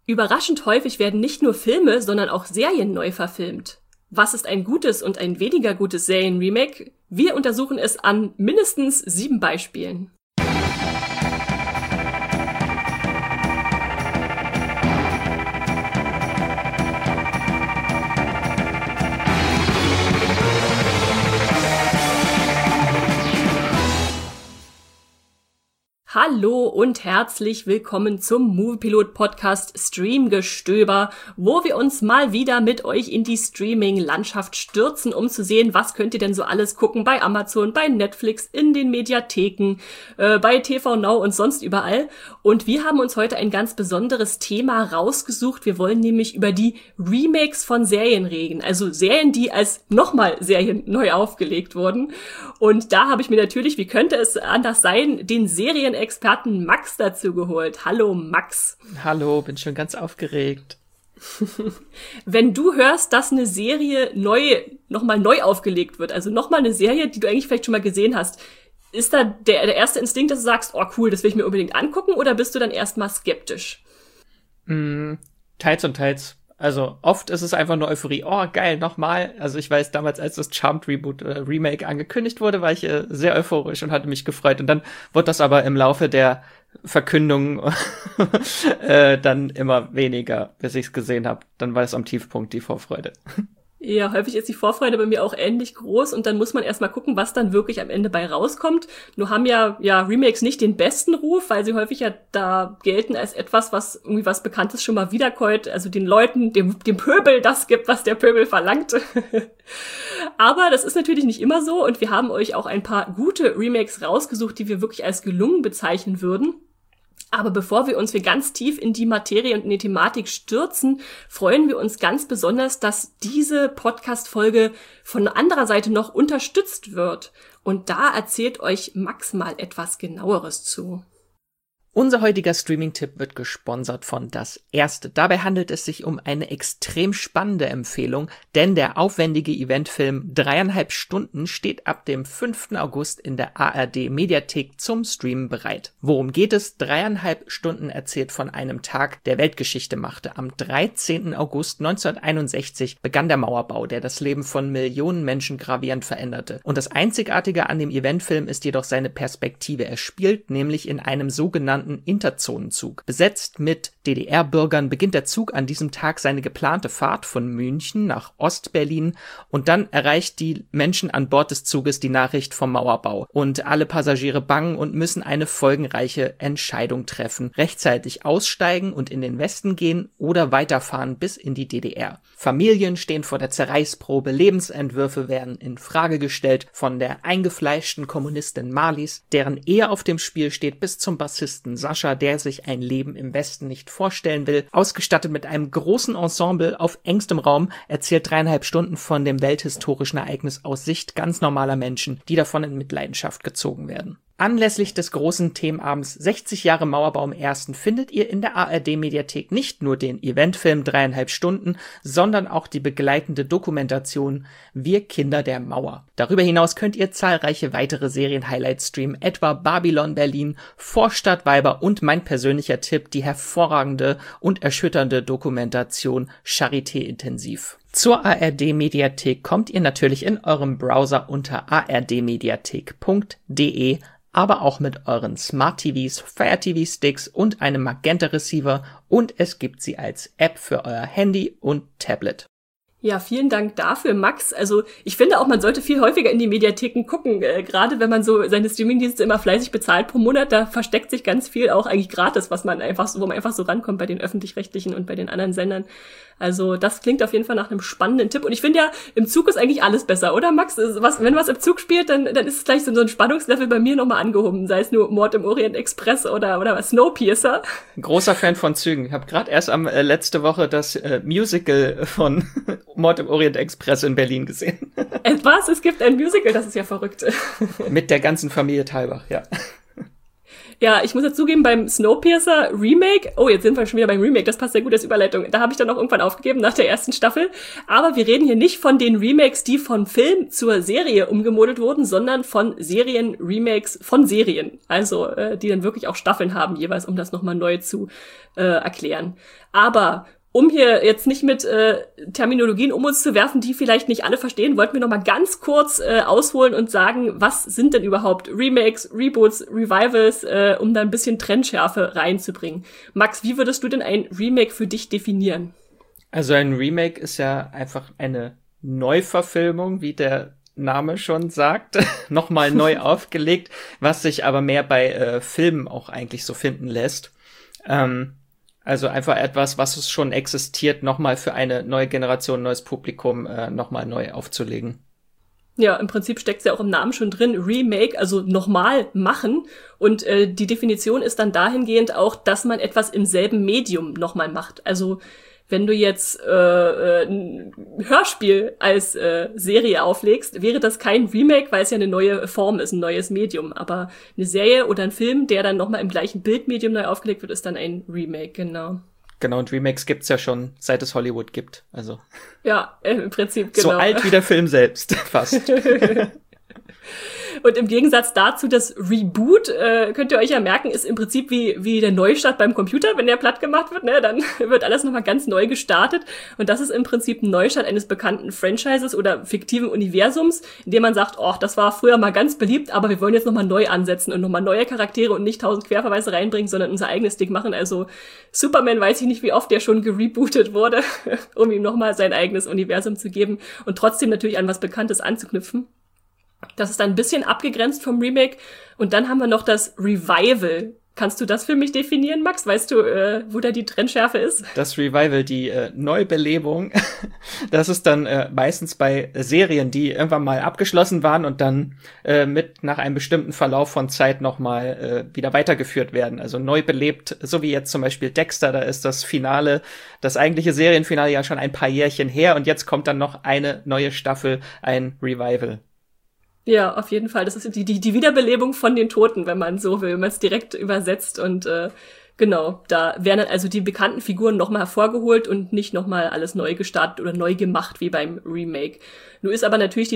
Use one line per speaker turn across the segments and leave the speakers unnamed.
Überraschend häufig werden nicht nur Filme, sondern auch Serien neu verfilmt. Was ist ein gutes und ein weniger gutes Serienremake? Wir untersuchen es an mindestens 7 Beispielen. Hallo und herzlich willkommen zum Moviepilot-Podcast Streamgestöber, wo wir uns mal wieder mit euch in die Streaming-Landschaft stürzen, um zu sehen, was könnt ihr denn so alles gucken bei Amazon, bei Netflix, in den Mediatheken, bei TV Now und sonst überall. Und wir haben uns heute ein ganz besonderes Thema rausgesucht. Wir wollen nämlich über die Remakes von Serien reden, also Serien, die als nochmal Serien neu aufgelegt wurden. Und da habe ich mir natürlich, wie könnte es anders sein, den Serienexperten Max dazu geholt. Hallo Max.
Hallo, bin schon ganz aufgeregt.
Wenn du hörst, dass eine Serie nochmal neu aufgelegt wird, also nochmal eine Serie, die du eigentlich vielleicht schon mal gesehen hast, ist da der erste Instinkt, dass du sagst, oh cool, das will ich mir unbedingt angucken, oder bist du dann erstmal skeptisch?
Teils und teils. Also oft ist es einfach nur Euphorie. Oh, geil, nochmal. Also ich weiß, damals, als das Charmed Reboot Remake angekündigt wurde, war ich sehr euphorisch und hatte mich gefreut. Und dann wurde das aber im Laufe der Verkündung dann immer weniger, bis ich es gesehen habe. Dann war es am Tiefpunkt, die Vorfreude.
Ja, häufig ist die Vorfreude bei mir auch ähnlich groß und dann muss man erstmal gucken, was dann wirklich am Ende bei rauskommt. Nur haben ja Remakes nicht den besten Ruf, weil sie häufig ja da gelten als etwas, was irgendwie was Bekanntes schon mal wiederkäut, also den Leuten, dem Pöbel das gibt, was der Pöbel verlangt. Aber das ist natürlich nicht immer so und wir haben euch auch ein paar gute Remakes rausgesucht, die wir wirklich als gelungen bezeichnen würden. Aber bevor wir uns ganz tief in die Materie und in die Thematik stürzen, freuen wir uns ganz besonders, dass diese Podcast-Folge von anderer Seite noch unterstützt wird. Und da erzählt euch Max mal etwas Genaueres zu.
Unser heutiger Streaming-Tipp wird gesponsert von Das Erste. Dabei handelt es sich um eine extrem spannende Empfehlung, denn der aufwendige Eventfilm 3,5 Stunden steht ab dem 5. August in der ARD-Mediathek zum Streamen bereit. Worum geht es? 3,5 Stunden erzählt von einem Tag, der Weltgeschichte machte. Am 13. August 1961 begann der Mauerbau, der das Leben von Millionen Menschen gravierend veränderte. Und das Einzigartige an dem Eventfilm ist jedoch seine Perspektive. Er spielt nämlich in einem sogenannten Interzonenzug. Besetzt mit DDR-Bürgern beginnt der Zug an diesem Tag seine geplante Fahrt von München nach Ostberlin und dann erreicht die Menschen an Bord des Zuges die Nachricht vom Mauerbau. Und alle Passagiere bangen und müssen eine folgenreiche Entscheidung treffen. Rechtzeitig aussteigen und in den Westen gehen oder weiterfahren bis in die DDR. Familien stehen vor der Zerreißprobe, Lebensentwürfe werden in Frage gestellt, von der eingefleischten Kommunistin Marlies, deren Ehe auf dem Spiel steht, bis zum Bassisten Sascha, der sich ein Leben im Westen nicht vorstellen will. Ausgestattet mit einem großen Ensemble auf engstem Raum erzählt 3,5 Stunden von dem welthistorischen Ereignis aus Sicht ganz normaler Menschen, die davon in Mitleidenschaft gezogen werden. Anlässlich des großen Themenabends 60 Jahre Mauerbau im Ersten findet ihr in der ARD-Mediathek nicht nur den Eventfilm 3,5 Stunden, sondern auch die begleitende Dokumentation Wir Kinder der Mauer. Darüber hinaus könnt ihr zahlreiche weitere Serien-Highlights streamen, etwa Babylon Berlin, Vorstadtweiber und mein persönlicher Tipp, die hervorragende und erschütternde Dokumentation Charité Intensiv. Zur ARD-Mediathek kommt ihr natürlich in eurem Browser unter ardmediathek.de, aber auch mit euren Smart TVs, Fire TV Sticks und einem Magenta Receiver und es gibt sie als App für euer Handy und Tablet.
Ja, vielen Dank dafür, Max. Also ich finde auch, man sollte viel häufiger in die Mediatheken gucken, gerade wenn man so seine Streamingdienste immer fleißig bezahlt pro Monat, da versteckt sich ganz viel auch eigentlich gratis, wo man einfach so rankommt bei den Öffentlich-Rechtlichen und bei den anderen Sendern. Also das klingt auf jeden Fall nach einem spannenden Tipp. Und ich finde ja, im Zug ist eigentlich alles besser, oder Max? Wenn was im Zug spielt, dann ist es gleich so ein Spannungslevel bei mir nochmal angehoben. Sei es nur Mord im Orient Express oder Snowpiercer.
Großer Fan von Zügen. Ich habe gerade erst letzte Woche das Musical von Mord im Orient Express in Berlin gesehen.
Was? Es gibt ein Musical? Das ist ja verrückt.
Mit der ganzen Familie Thalbach, ja.
Ja, ich muss ja zugeben, beim Snowpiercer Remake, oh, jetzt sind wir schon wieder beim Remake, das passt sehr gut als Überleitung, da habe ich dann auch irgendwann aufgegeben nach der ersten Staffel, aber wir reden hier nicht von den Remakes, die von Film zur Serie umgemodelt wurden, sondern von Serien-Remakes von Serien, also die dann wirklich auch Staffeln haben jeweils, um das nochmal neu zu erklären. Aber um hier jetzt nicht mit Terminologien um uns zu werfen, die vielleicht nicht alle verstehen, wollten wir noch mal ganz kurz ausholen und sagen, was sind denn überhaupt Remakes, Reboots, Revivals, um da ein bisschen Trendschärfe reinzubringen. Max, wie würdest du denn ein Remake für dich definieren?
Also ein Remake ist ja einfach eine Neuverfilmung, wie der Name schon sagt, nochmal neu aufgelegt, was sich aber mehr bei Filmen auch eigentlich so finden lässt. Also einfach etwas, was es schon existiert, nochmal für eine neue Generation, neues Publikum nochmal neu aufzulegen.
Ja, im Prinzip steckt's ja auch im Namen schon drin, Remake, also nochmal machen. Und die Definition ist dann dahingehend auch, dass man etwas im selben Medium nochmal macht. Also wenn du jetzt ein Hörspiel als Serie auflegst, wäre das kein Remake, weil es ja eine neue Form ist, ein neues Medium. Aber eine Serie oder ein Film, der dann nochmal im gleichen Bildmedium neu aufgelegt wird, ist dann ein Remake, genau.
Genau, und Remakes gibt's ja schon, seit es Hollywood gibt. Also
ja, im Prinzip, genau.
So alt wie der Film selbst, fast.
Und im Gegensatz dazu, das Reboot, könnt ihr euch ja merken, ist im Prinzip wie der Neustart beim Computer, wenn der platt gemacht wird, ne, dann wird alles nochmal ganz neu gestartet. Und das ist im Prinzip ein Neustart eines bekannten Franchises oder fiktiven Universums, in dem man sagt, oh, das war früher mal ganz beliebt, aber wir wollen jetzt nochmal neu ansetzen und nochmal neue Charaktere und nicht 1000 Querverweise reinbringen, sondern unser eigenes Ding machen. Also Superman weiß ich nicht, wie oft der schon gerebootet wurde, um ihm nochmal sein eigenes Universum zu geben und trotzdem natürlich an was Bekanntes anzuknüpfen. Das ist dann ein bisschen abgegrenzt vom Remake. Und dann haben wir noch das Revival. Kannst du das für mich definieren, Max? Weißt du, wo da die Trennschärfe ist?
Das Revival, die Neubelebung, das ist dann meistens bei Serien, die irgendwann mal abgeschlossen waren und dann mit nach einem bestimmten Verlauf von Zeit nochmal wieder weitergeführt werden. Also neu belebt, so wie jetzt zum Beispiel Dexter, da ist das Finale, das eigentliche Serienfinale ja schon ein paar Jährchen her und jetzt kommt dann noch eine neue Staffel, ein Revival.
Ja, auf jeden Fall. Das ist die Wiederbelebung von den Toten, wenn man so will, wenn man es direkt übersetzt. Und genau, da werden dann also die bekannten Figuren nochmal hervorgeholt und nicht nochmal alles neu gestartet oder neu gemacht wie beim Remake. Nun ist aber natürlich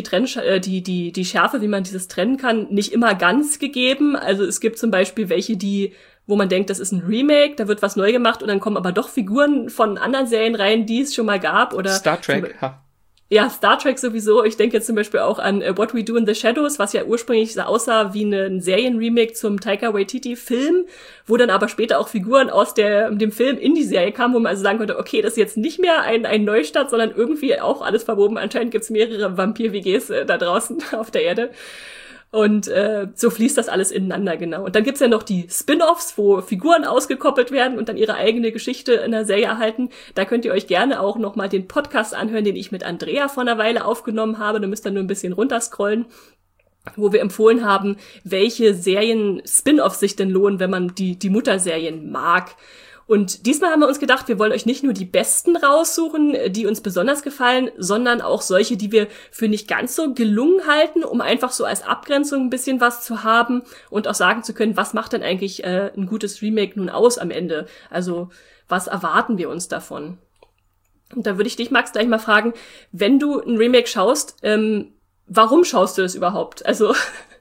die Schärfe, wie man dieses trennen kann, nicht immer ganz gegeben. Also es gibt zum Beispiel welche, wo man denkt, das ist ein Remake, da wird was neu gemacht und dann kommen aber doch Figuren von anderen Serien rein, die es schon mal gab. Oder
Star Trek,
Ja, Star Trek sowieso. Ich denke jetzt zum Beispiel auch an What We Do in the Shadows, was ja ursprünglich aussah wie ein Serienremake zum Taika Waititi-Film, wo dann aber später auch Figuren aus dem Film in die Serie kamen, wo man also sagen konnte, okay, das ist jetzt nicht mehr ein Neustart, sondern irgendwie auch alles verwoben. Anscheinend gibt's mehrere Vampir-WGs da draußen auf der Erde. Und so fließt das alles ineinander, genau. Und dann gibt's ja noch die Spin-offs, wo Figuren ausgekoppelt werden und dann ihre eigene Geschichte in der Serie erhalten. Da könnt ihr euch gerne auch noch mal den Podcast anhören, den ich mit Andrea vor einer Weile aufgenommen habe. Da müsst ihr nur ein bisschen runterscrollen, wo wir empfohlen haben, welche Serien-Spin-offs sich denn lohnen, wenn man die Mutterserien mag. Und diesmal haben wir uns gedacht, wir wollen euch nicht nur die besten raussuchen, die uns besonders gefallen, sondern auch solche, die wir für nicht ganz so gelungen halten, um einfach so als Abgrenzung ein bisschen was zu haben und auch sagen zu können, was macht denn eigentlich ein gutes Remake nun aus am Ende? Also was erwarten wir uns davon? Und da würde ich dich, Max, gleich mal fragen, wenn du ein Remake schaust, warum schaust du das überhaupt? Also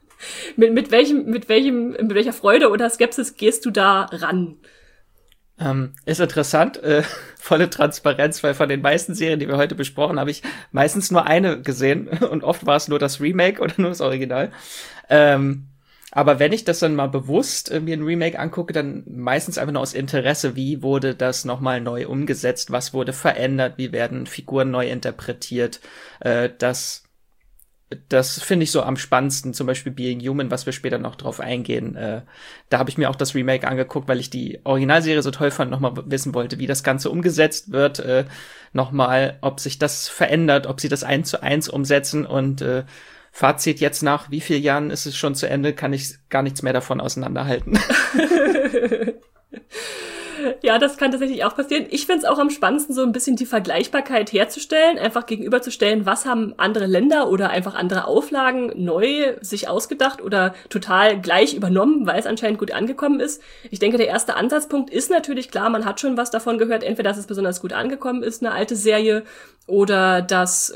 mit welcher Freude oder Skepsis gehst du da ran?
Ist interessant, volle Transparenz, weil von den meisten Serien, die wir heute besprochen, habe ich meistens nur eine gesehen und oft war es nur das Remake oder nur das Original. Aber wenn ich das dann mal bewusst mir ein Remake angucke, dann meistens einfach nur aus Interesse, wie wurde das nochmal neu umgesetzt, was wurde verändert, wie werden Figuren neu interpretiert, das finde ich so am spannendsten, zum Beispiel Being Human, was wir später noch drauf eingehen. Da habe ich mir auch das Remake angeguckt, weil ich die Originalserie so toll fand, nochmal wissen wollte, wie das Ganze umgesetzt wird, nochmal, ob sich das verändert, ob sie das 1:1 umsetzen und Fazit jetzt nach wie vielen Jahren ist es schon zu Ende, kann ich gar nichts mehr davon auseinanderhalten.
Ja, das kann tatsächlich auch passieren. Ich find's auch am spannendsten, so ein bisschen die Vergleichbarkeit herzustellen, einfach gegenüberzustellen, was haben andere Länder oder einfach andere Auflagen neu sich ausgedacht oder total gleich übernommen, weil es anscheinend gut angekommen ist. Ich denke, der erste Ansatzpunkt ist natürlich klar, man hat schon was davon gehört, entweder dass es besonders gut angekommen ist, eine alte Serie, oder dass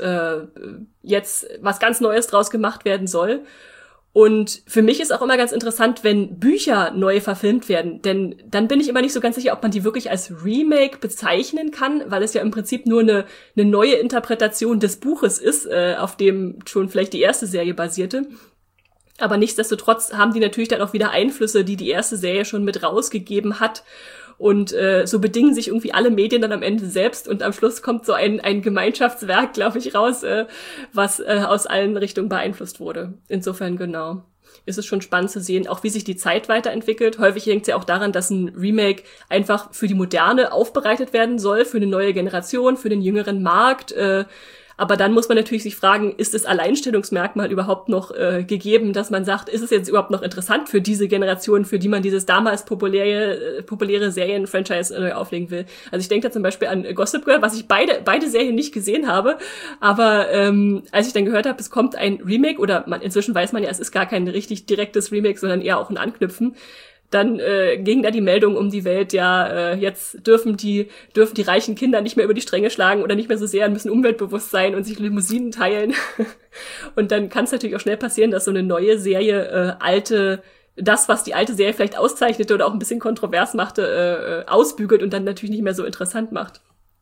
jetzt was ganz Neues draus gemacht werden soll. Und für mich ist auch immer ganz interessant, wenn Bücher neu verfilmt werden, denn dann bin ich immer nicht so ganz sicher, ob man die wirklich als Remake bezeichnen kann, weil es ja im Prinzip nur eine neue Interpretation des Buches ist, auf dem schon vielleicht die erste Serie basierte. Aber nichtsdestotrotz haben die natürlich dann auch wieder Einflüsse, die erste Serie schon mit rausgegeben hat. Und so bedingen sich irgendwie alle Medien dann am Ende selbst und am Schluss kommt so ein Gemeinschaftswerk, glaube ich, raus, was aus allen Richtungen beeinflusst wurde. Insofern, genau, ist es schon spannend zu sehen, auch wie sich die Zeit weiterentwickelt. Häufig hängt es ja auch daran, dass ein Remake einfach für die Moderne aufbereitet werden soll, für eine neue Generation, für den jüngeren Markt. Aber dann muss man natürlich sich fragen, ist das Alleinstellungsmerkmal überhaupt noch gegeben, dass man sagt, ist es jetzt überhaupt noch interessant für diese Generation, für die man dieses damals populäre Serien-Franchise neu auflegen will? Also ich denke da zum Beispiel an Gossip Girl, was ich beide Serien nicht gesehen habe, aber als ich dann gehört habe, es kommt ein Remake, oder inzwischen weiß man ja, es ist gar kein richtig direktes Remake, sondern eher auch ein Anknüpfen, dann ging da die Meldung um die Welt, ja, jetzt dürfen die reichen Kinder nicht mehr über die Stränge schlagen oder nicht mehr so sehr, müssen umweltbewusst sein und sich Limousinen teilen. Und dann kann es natürlich auch schnell passieren, dass so eine neue Serie das, was die alte Serie vielleicht auszeichnete oder auch ein bisschen kontrovers machte, ausbügelt und dann natürlich nicht mehr so interessant macht.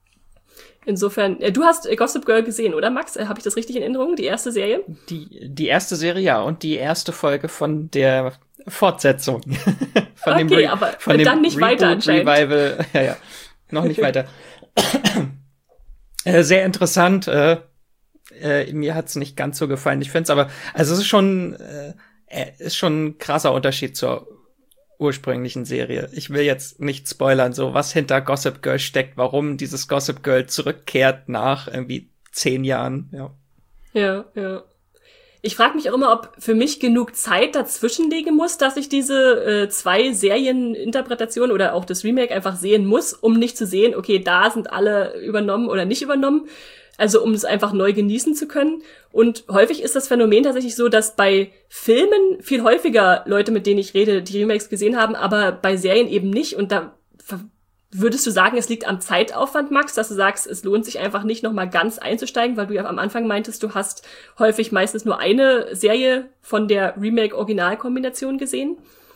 Insofern, du hast Gossip Girl gesehen, oder Max? Habe ich das richtig in Erinnerung? Die erste Serie?
Die erste Serie, ja. Und die erste Folge von der Fortsetzung.
von dem dann nicht Reboot, weiter anscheinend.
Revival. Ja. Noch nicht weiter. Sehr interessant. Mir hat's nicht ganz so gefallen. Ich find's aber, also es ist schon ein krasser Unterschied zur ursprünglichen Serie. Ich will jetzt nicht spoilern, so was hinter Gossip Girl steckt, warum dieses Gossip Girl zurückkehrt nach irgendwie 10 Jahren, ja.
Ja. Ich frage mich auch immer, ob für mich genug Zeit dazwischen liegen muss, dass ich diese 2 Serieninterpretationen oder auch das Remake einfach sehen muss, um nicht zu sehen, okay, da sind alle übernommen oder nicht übernommen. Also um es einfach neu genießen zu können. Und häufig ist das Phänomen tatsächlich so, dass bei Filmen viel häufiger Leute, mit denen ich rede, die Remakes gesehen haben, aber bei Serien eben nicht. Und da würdest du sagen, es liegt am Zeitaufwand, Max, dass du sagst, es lohnt sich einfach nicht, nochmal ganz einzusteigen, weil du ja am Anfang meintest, du hast häufig meistens nur eine Serie von der Remake-Original-Kombination gesehen?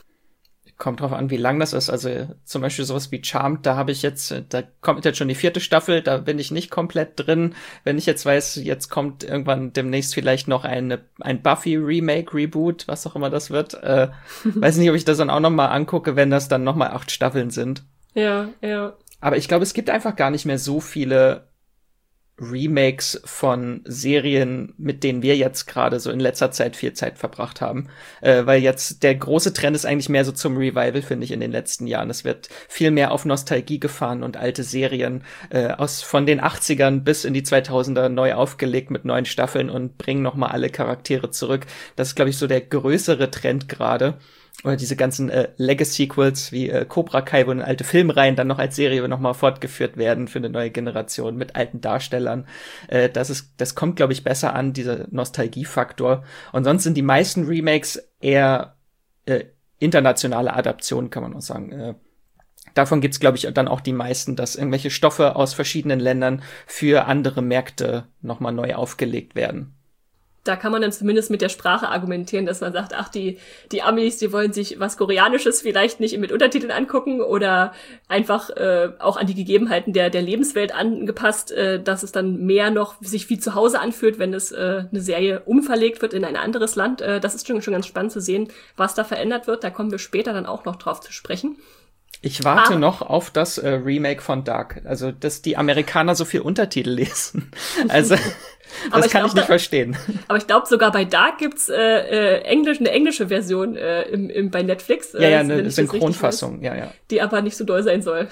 Kommt drauf an, wie lang das ist. Also zum Beispiel sowas wie Charmed, da kommt jetzt schon die 4. Staffel, da bin ich nicht komplett drin. Wenn ich jetzt weiß, jetzt kommt irgendwann demnächst vielleicht noch ein Buffy-Remake, Reboot, was auch immer das wird. Weiß nicht, ob ich das dann auch noch mal angucke, wenn das dann noch mal 8 Staffeln sind.
Ja.
Aber ich glaube, es gibt einfach gar nicht mehr so viele Remakes von Serien, mit denen wir jetzt gerade so in letzter Zeit viel Zeit verbracht haben. Weil jetzt der große Trend ist eigentlich mehr so zum Revival, finde ich, in den letzten Jahren. Es wird viel mehr auf Nostalgie gefahren und alte Serien von den 80ern bis in die 2000er neu aufgelegt mit neuen Staffeln und bringen nochmal alle Charaktere zurück. Das ist, glaube ich, so der größere Trend gerade. Oder diese ganzen Legacy-Sequels wie Cobra Kai, wo eine alte Filmreihen dann noch als Serie nochmal fortgeführt werden für eine neue Generation mit alten Darstellern. Das kommt, glaube ich, besser an, dieser Nostalgiefaktor. Und sonst sind die meisten Remakes eher internationale Adaptionen, kann man auch sagen. Davon gibt's, glaube ich, dann auch die meisten, dass irgendwelche Stoffe aus verschiedenen Ländern für andere Märkte nochmal neu aufgelegt werden.
Da kann man dann zumindest mit der Sprache argumentieren, dass man sagt, ach, die Amis, die wollen sich was Koreanisches vielleicht nicht mit Untertiteln angucken oder einfach auch an die Gegebenheiten der Lebenswelt angepasst, dass es dann mehr noch sich wie zu Hause anfühlt, wenn es eine Serie umverlegt wird in ein anderes Land. Das ist schon ganz spannend zu sehen, was da verändert wird. Da kommen wir später dann auch noch drauf zu sprechen.
Ich warte noch auf das Remake von Dark. Also, dass die Amerikaner so viel Untertitel lesen. Also, das kann ich nicht verstehen.
Aber ich glaube, sogar bei Dark gibt's eine englische Version bei Netflix.
Ja, eine Synchronfassung, ja.
Die aber nicht so doll sein soll.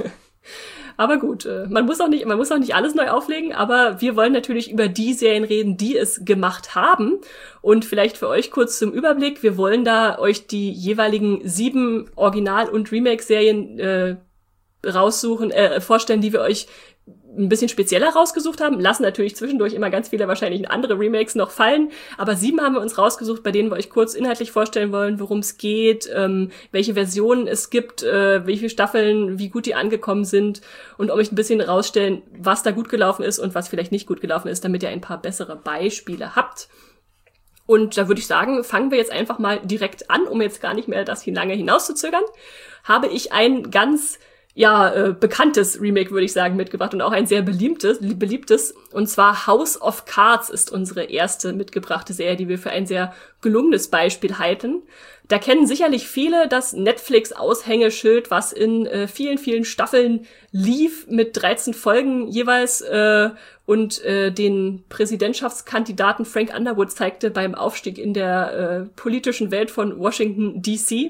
Aber gut, man muss auch nicht alles neu auflegen, aber wir wollen natürlich über die Serien reden, die es gemacht haben. Und vielleicht für euch kurz zum Überblick, wir wollen da euch die jeweiligen 7 Original- und Remake-Serien vorstellen, die wir euch ein bisschen spezieller rausgesucht haben, lassen natürlich zwischendurch immer ganz viele wahrscheinlich andere Remakes noch fallen, aber 7 haben wir uns rausgesucht, bei denen wir euch kurz inhaltlich vorstellen wollen, worum es geht, welche Versionen es gibt, wie viele Staffeln, wie gut die angekommen sind und euch ein bisschen rausstellen, was da gut gelaufen ist und was vielleicht nicht gut gelaufen ist, damit ihr ein paar bessere Beispiele habt. Und da würde ich sagen, fangen wir jetzt einfach mal direkt an, um jetzt gar nicht mehr das lange hinauszuzögern, habe ich ein ganz bekanntes Remake, würde ich sagen, mitgebracht und auch ein sehr beliebtes. Und zwar House of Cards ist unsere erste mitgebrachte Serie, die wir für ein sehr gelungenes Beispiel halten. Da kennen sicherlich viele das Netflix-Aushängeschild, was in vielen, vielen Staffeln lief, mit 13 Folgen jeweils und den Präsidentschaftskandidaten Frank Underwood zeigte beim Aufstieg in der politischen Welt von Washington, D.C.,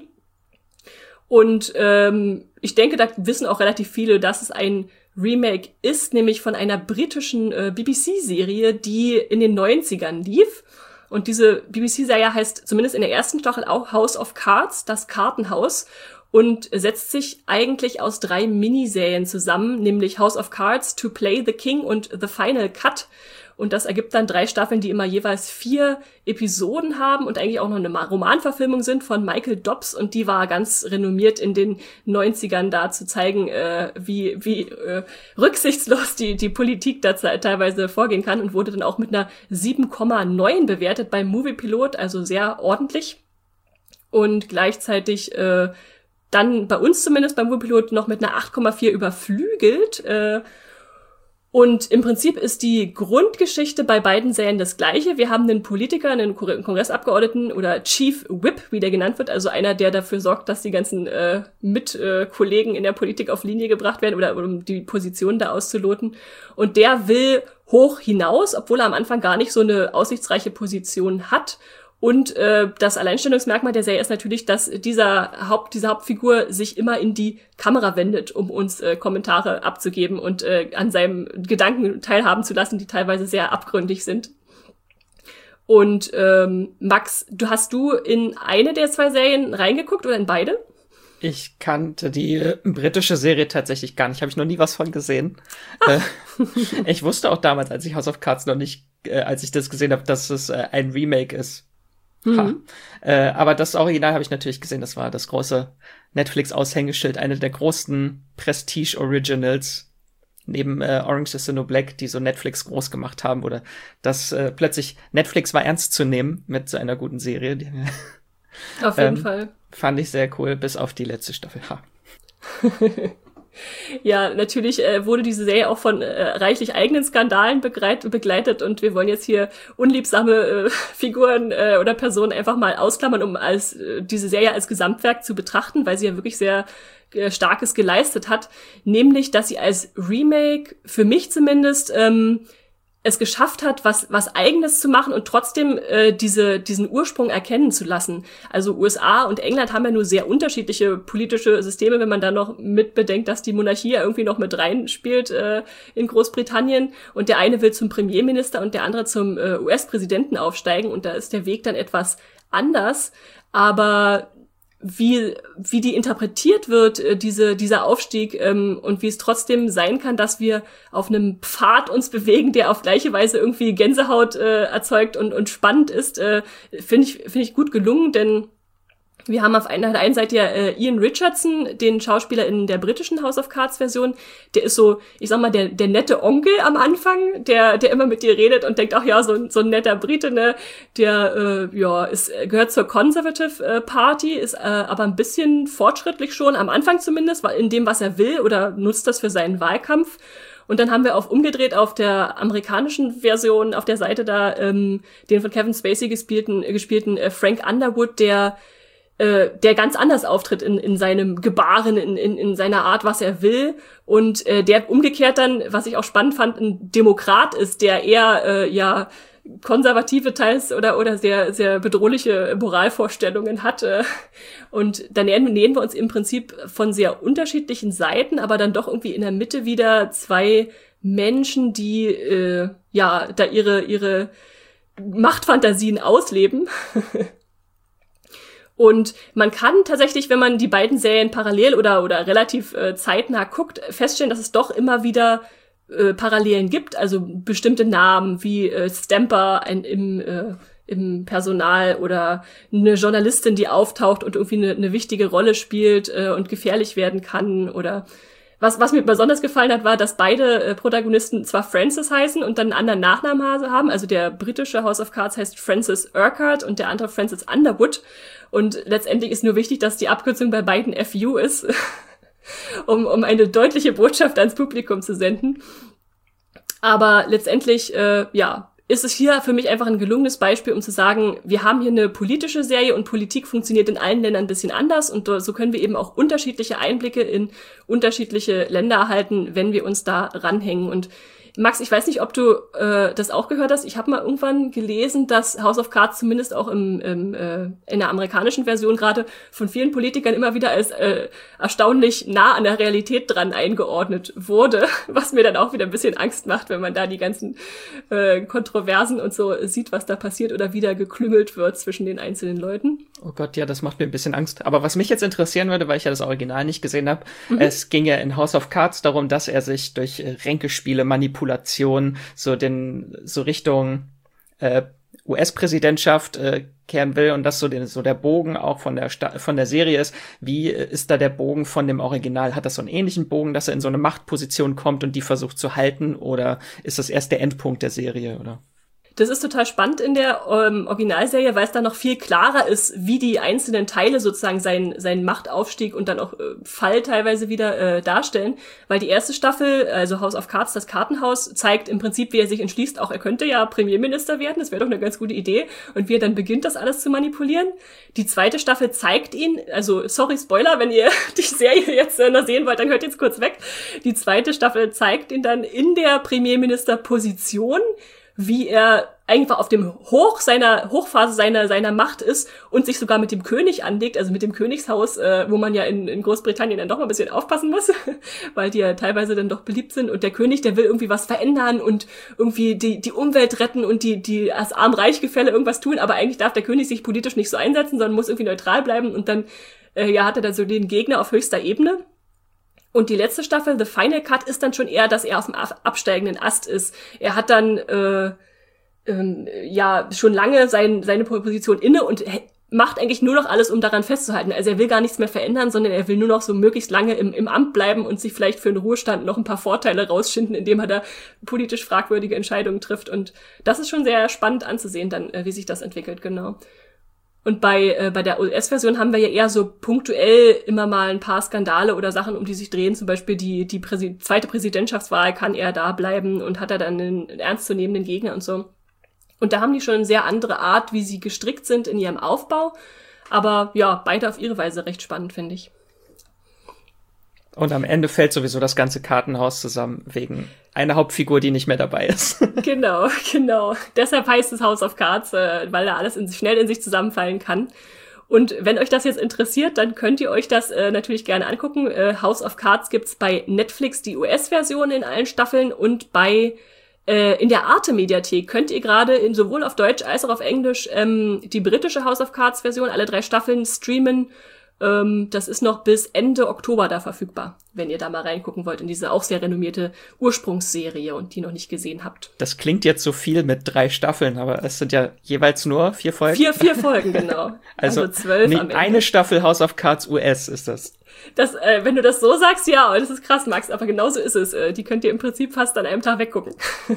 und ich denke, da wissen auch relativ viele, dass es ein Remake ist, nämlich von einer britischen BBC-Serie, die in den 90ern lief. Und diese BBC-Serie heißt zumindest in der ersten Staffel auch House of Cards, das Kartenhaus, und setzt sich eigentlich aus 3 Miniserien zusammen, nämlich House of Cards, To Play the King und The Final Cut. Und das ergibt dann 3 Staffeln, die immer jeweils 4 Episoden haben und eigentlich auch noch eine Romanverfilmung sind von Michael Dobbs. Und die war ganz renommiert in den 90ern, da zu zeigen, wie rücksichtslos die Politik da teilweise vorgehen kann, und wurde dann auch mit einer 7,9 bewertet beim Moviepilot, also sehr ordentlich. Und gleichzeitig dann bei uns zumindest beim Moviepilot noch mit einer 8,4 überflügelt. Und im Prinzip ist die Grundgeschichte bei beiden Serien das gleiche. Wir haben einen Politiker, einen Kongressabgeordneten oder Chief Whip, wie der genannt wird, also einer, der dafür sorgt, dass die ganzen Mitkollegen in der Politik auf Linie gebracht werden oder um die Position da auszuloten. Und der will hoch hinaus, obwohl er am Anfang gar nicht so eine aussichtsreiche Position hat. Und das Alleinstellungsmerkmal der Serie ist natürlich, dass diese Hauptfigur sich immer in die Kamera wendet, um uns Kommentare abzugeben und an seinem Gedanken teilhaben zu lassen, die teilweise sehr abgründig sind. Und Max, hast du in eine der 2 Serien reingeguckt oder in beide?
Ich kannte die britische Serie tatsächlich gar nicht, habe ich noch nie was von gesehen. Ich wusste auch damals, als ich House of Cards noch nicht, als ich das gesehen habe, dass es ein Remake ist. Aber das Original habe ich natürlich gesehen, das war das große Netflix-Aushängeschild, eine der großen Prestige-Originals neben Orange is the New Black, die so Netflix groß gemacht haben, oder dass plötzlich Netflix war ernst zu nehmen mit so einer guten Serie.
Auf jeden Fall.
Fand ich sehr cool, bis auf die letzte Staffel.
Ja, natürlich wurde diese Serie auch von reichlich eigenen Skandalen begleitet, und wir wollen jetzt hier unliebsame Figuren oder Personen einfach mal ausklammern, um diese Serie als Gesamtwerk zu betrachten, weil sie ja wirklich sehr Starkes geleistet hat, nämlich, dass sie als Remake, für mich zumindest, es geschafft hat, was Eigenes zu machen und trotzdem diesen Ursprung erkennen zu lassen. Also USA und England haben ja nur sehr unterschiedliche politische Systeme, wenn man dann noch mitbedenkt, dass die Monarchie ja irgendwie noch mit reinspielt in Großbritannien, und der eine will zum Premierminister und der andere zum US-Präsidenten aufsteigen, und da ist der Weg dann etwas anders, aber wie die interpretiert wird, dieser Aufstieg, und wie es trotzdem sein kann, dass wir auf einem Pfad uns bewegen, der auf gleiche Weise irgendwie Gänsehaut erzeugt und spannend ist, finde ich gut gelungen, denn wir haben auf der einen Seite ja Ian Richardson, den Schauspieler in der britischen House of Cards Version. Der ist so, ich sag mal, der nette Onkel am Anfang, der immer mit dir redet und denkt, ach ja, so ein netter Brite, ne, der gehört zur Conservative Party, ist aber ein bisschen fortschrittlich schon, am Anfang zumindest, in dem, was er will, oder nutzt das für seinen Wahlkampf. Und dann haben wir umgedreht auf der amerikanischen Version, auf der Seite da, den von Kevin Spacey gespielten Frank Underwood, der ganz anders auftritt in seinem Gebaren, in seiner Art, was er will, und der umgekehrt dann, was ich auch spannend fand, ein Demokrat ist, der eher konservative teils oder sehr sehr bedrohliche Moralvorstellungen hat, und dann nähern wir uns im Prinzip von sehr unterschiedlichen Seiten, aber dann doch irgendwie in der Mitte wieder 2 Menschen, die da ihre Machtfantasien ausleben. Und man kann tatsächlich, wenn man die beiden Serien parallel oder relativ zeitnah guckt, feststellen, dass es doch immer wieder Parallelen gibt. Also bestimmte Namen wie Stamper im Personal oder eine Journalistin, die auftaucht und irgendwie eine wichtige Rolle spielt und gefährlich werden kann. Oder was mir besonders gefallen hat, war, dass beide Protagonisten zwar Francis heißen und dann einen anderen Nachnamen haben. Also der britische House of Cards heißt Francis Urquhart und der andere Francis Underwood. Und letztendlich ist nur wichtig, dass die Abkürzung bei beiden FU ist, um eine deutliche Botschaft ans Publikum zu senden. Aber letztendlich, ist es hier für mich einfach ein gelungenes Beispiel, um zu sagen, wir haben hier eine politische Serie und Politik funktioniert in allen Ländern ein bisschen anders und so können wir eben auch unterschiedliche Einblicke in unterschiedliche Länder erhalten, wenn wir uns da ranhängen. Und Max, ich weiß nicht, ob du das auch gehört hast. Ich habe mal irgendwann gelesen, dass House of Cards zumindest auch in der amerikanischen Version gerade von vielen Politikern immer wieder als erstaunlich nah an der Realität dran eingeordnet wurde, was mir dann auch wieder ein bisschen Angst macht, wenn man da die ganzen Kontroversen und so sieht, was da passiert oder wieder geklüngelt wird zwischen den einzelnen Leuten.
Oh Gott, ja, das macht mir ein bisschen Angst. Aber was mich jetzt interessieren würde, weil ich ja das Original nicht gesehen habe, es ging ja in House of Cards darum, dass er sich durch Ränkespiele, Manipulation so Richtung US-Präsidentschaft kehren will und das so der Bogen auch von der Serie ist. Wie ist da der Bogen von dem Original? Hat das so einen ähnlichen Bogen, dass er in so eine Machtposition kommt und die versucht zu halten? Oder ist das erst der Endpunkt der Serie, oder?
Das ist total spannend in der Originalserie, weil es da noch viel klarer ist, wie die einzelnen Teile sozusagen seinen Machtaufstieg und dann auch Fall teilweise wieder darstellen. Weil die erste Staffel, also House of Cards, das Kartenhaus, zeigt im Prinzip, wie er sich entschließt, auch er könnte ja Premierminister werden, das wäre doch eine ganz gute Idee. Und wie er dann beginnt, das alles zu manipulieren. Die zweite Staffel zeigt ihn, also sorry Spoiler, wenn ihr die Serie jetzt noch sehen wollt, dann hört jetzt kurz weg. Die zweite Staffel zeigt ihn dann in der Premierministerposition, wie er einfach auf dem Hochphase seiner Macht ist und sich sogar mit dem König anlegt, also mit dem Königshaus, wo man ja in Großbritannien dann doch mal ein bisschen aufpassen muss, weil die ja teilweise dann doch beliebt sind. Und der König, der will irgendwie was verändern und irgendwie die Umwelt retten und das Arm-Reich-Gefälle irgendwas tun, aber eigentlich darf der König sich politisch nicht so einsetzen, sondern muss irgendwie neutral bleiben und dann hat er da so den Gegner auf höchster Ebene. Und die letzte Staffel, The Final Cut, ist dann schon eher, dass er auf dem absteigenden Ast ist. Er hat dann schon lange seine Position inne und macht eigentlich nur noch alles, um daran festzuhalten. Also er will gar nichts mehr verändern, sondern er will nur noch so möglichst lange im Amt bleiben und sich vielleicht für den Ruhestand noch ein paar Vorteile rausschinden, indem er da politisch fragwürdige Entscheidungen trifft. Und das ist schon sehr spannend anzusehen, dann wie sich das entwickelt, genau. Und bei der US-Version haben wir ja eher so punktuell immer mal ein paar Skandale oder Sachen, um die sich drehen. Zum Beispiel die zweite Präsidentschaftswahl, kann er da bleiben und hat er dann einen ernstzunehmenden Gegner und so. Und da haben die schon eine sehr andere Art, wie sie gestrickt sind in ihrem Aufbau. Aber ja, beide auf ihre Weise recht spannend, finde ich.
Und am Ende fällt sowieso das ganze Kartenhaus zusammen wegen einer Hauptfigur, die nicht mehr dabei ist.
Genau. Deshalb heißt es House of Cards, weil da alles schnell in sich zusammenfallen kann. Und wenn euch das jetzt interessiert, dann könnt ihr euch das natürlich gerne angucken. House of Cards gibt's bei Netflix, die US-Version in allen Staffeln, und in der Arte-Mediathek könnt ihr gerade sowohl auf Deutsch als auch auf Englisch die britische House of Cards-Version, alle 3 Staffeln, streamen. Das ist noch bis Ende Oktober da verfügbar, wenn ihr da mal reingucken wollt in diese auch sehr renommierte Ursprungsserie und die noch nicht gesehen habt.
Das klingt jetzt so viel mit 3 Staffeln, aber es sind ja jeweils nur 4 Folgen.
4 Folgen, genau.
also 12 am Ende. Eine Staffel House of Cards US ist das.
Wenn du das so sagst, ja, das ist krass, Max, aber genauso ist es. Die könnt ihr im Prinzip fast an einem Tag weggucken.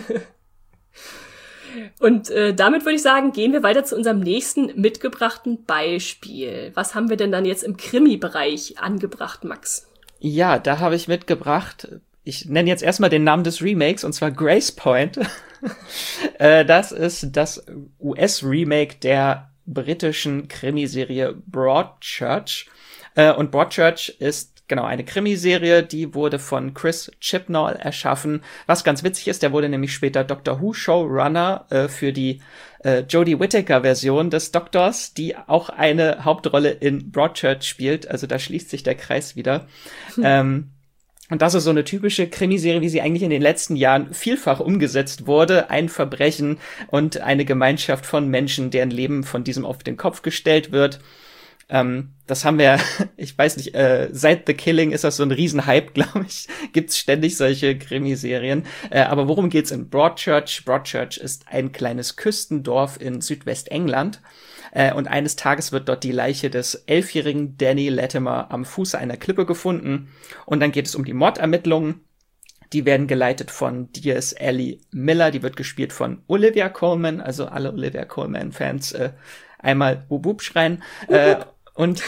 Und damit würde ich sagen, gehen wir weiter zu unserem nächsten mitgebrachten Beispiel. Was haben wir denn dann jetzt im Krimi-Bereich angebracht, Max?
Ja, da habe ich mitgebracht, ich nenne jetzt erstmal den Namen des Remakes, und zwar Grace Point. Das ist das US-Remake der britischen Krimiserie Broadchurch. Und Broadchurch ist genau eine Krimiserie, die wurde von Chris Chibnall erschaffen. Was ganz witzig ist, der wurde nämlich später Doctor Who Showrunner für die Jodie Whittaker-Version des Doktors, die auch eine Hauptrolle in Broadchurch spielt. Also da schließt sich der Kreis wieder. Und das ist so eine typische Krimiserie, wie sie eigentlich in den letzten Jahren vielfach umgesetzt wurde. Ein Verbrechen und eine Gemeinschaft von Menschen, deren Leben von diesem auf den Kopf gestellt wird. Das haben wir, ich weiß nicht, seit The Killing ist das so ein Riesenhype, glaube ich. Gibt's ständig solche Krimiserien. Aber worum geht's in Broadchurch? Broadchurch ist ein kleines Küstendorf in Südwestengland. Und eines Tages wird dort die Leiche des 11-jährigen Danny Latimer am Fuße einer Klippe gefunden. Und dann geht es um die Mordermittlungen. Die werden geleitet von Diaz Ellie Miller. Die wird gespielt von Olivia Colman. Also alle Olivia Colman-Fans einmal Bub schreien. Und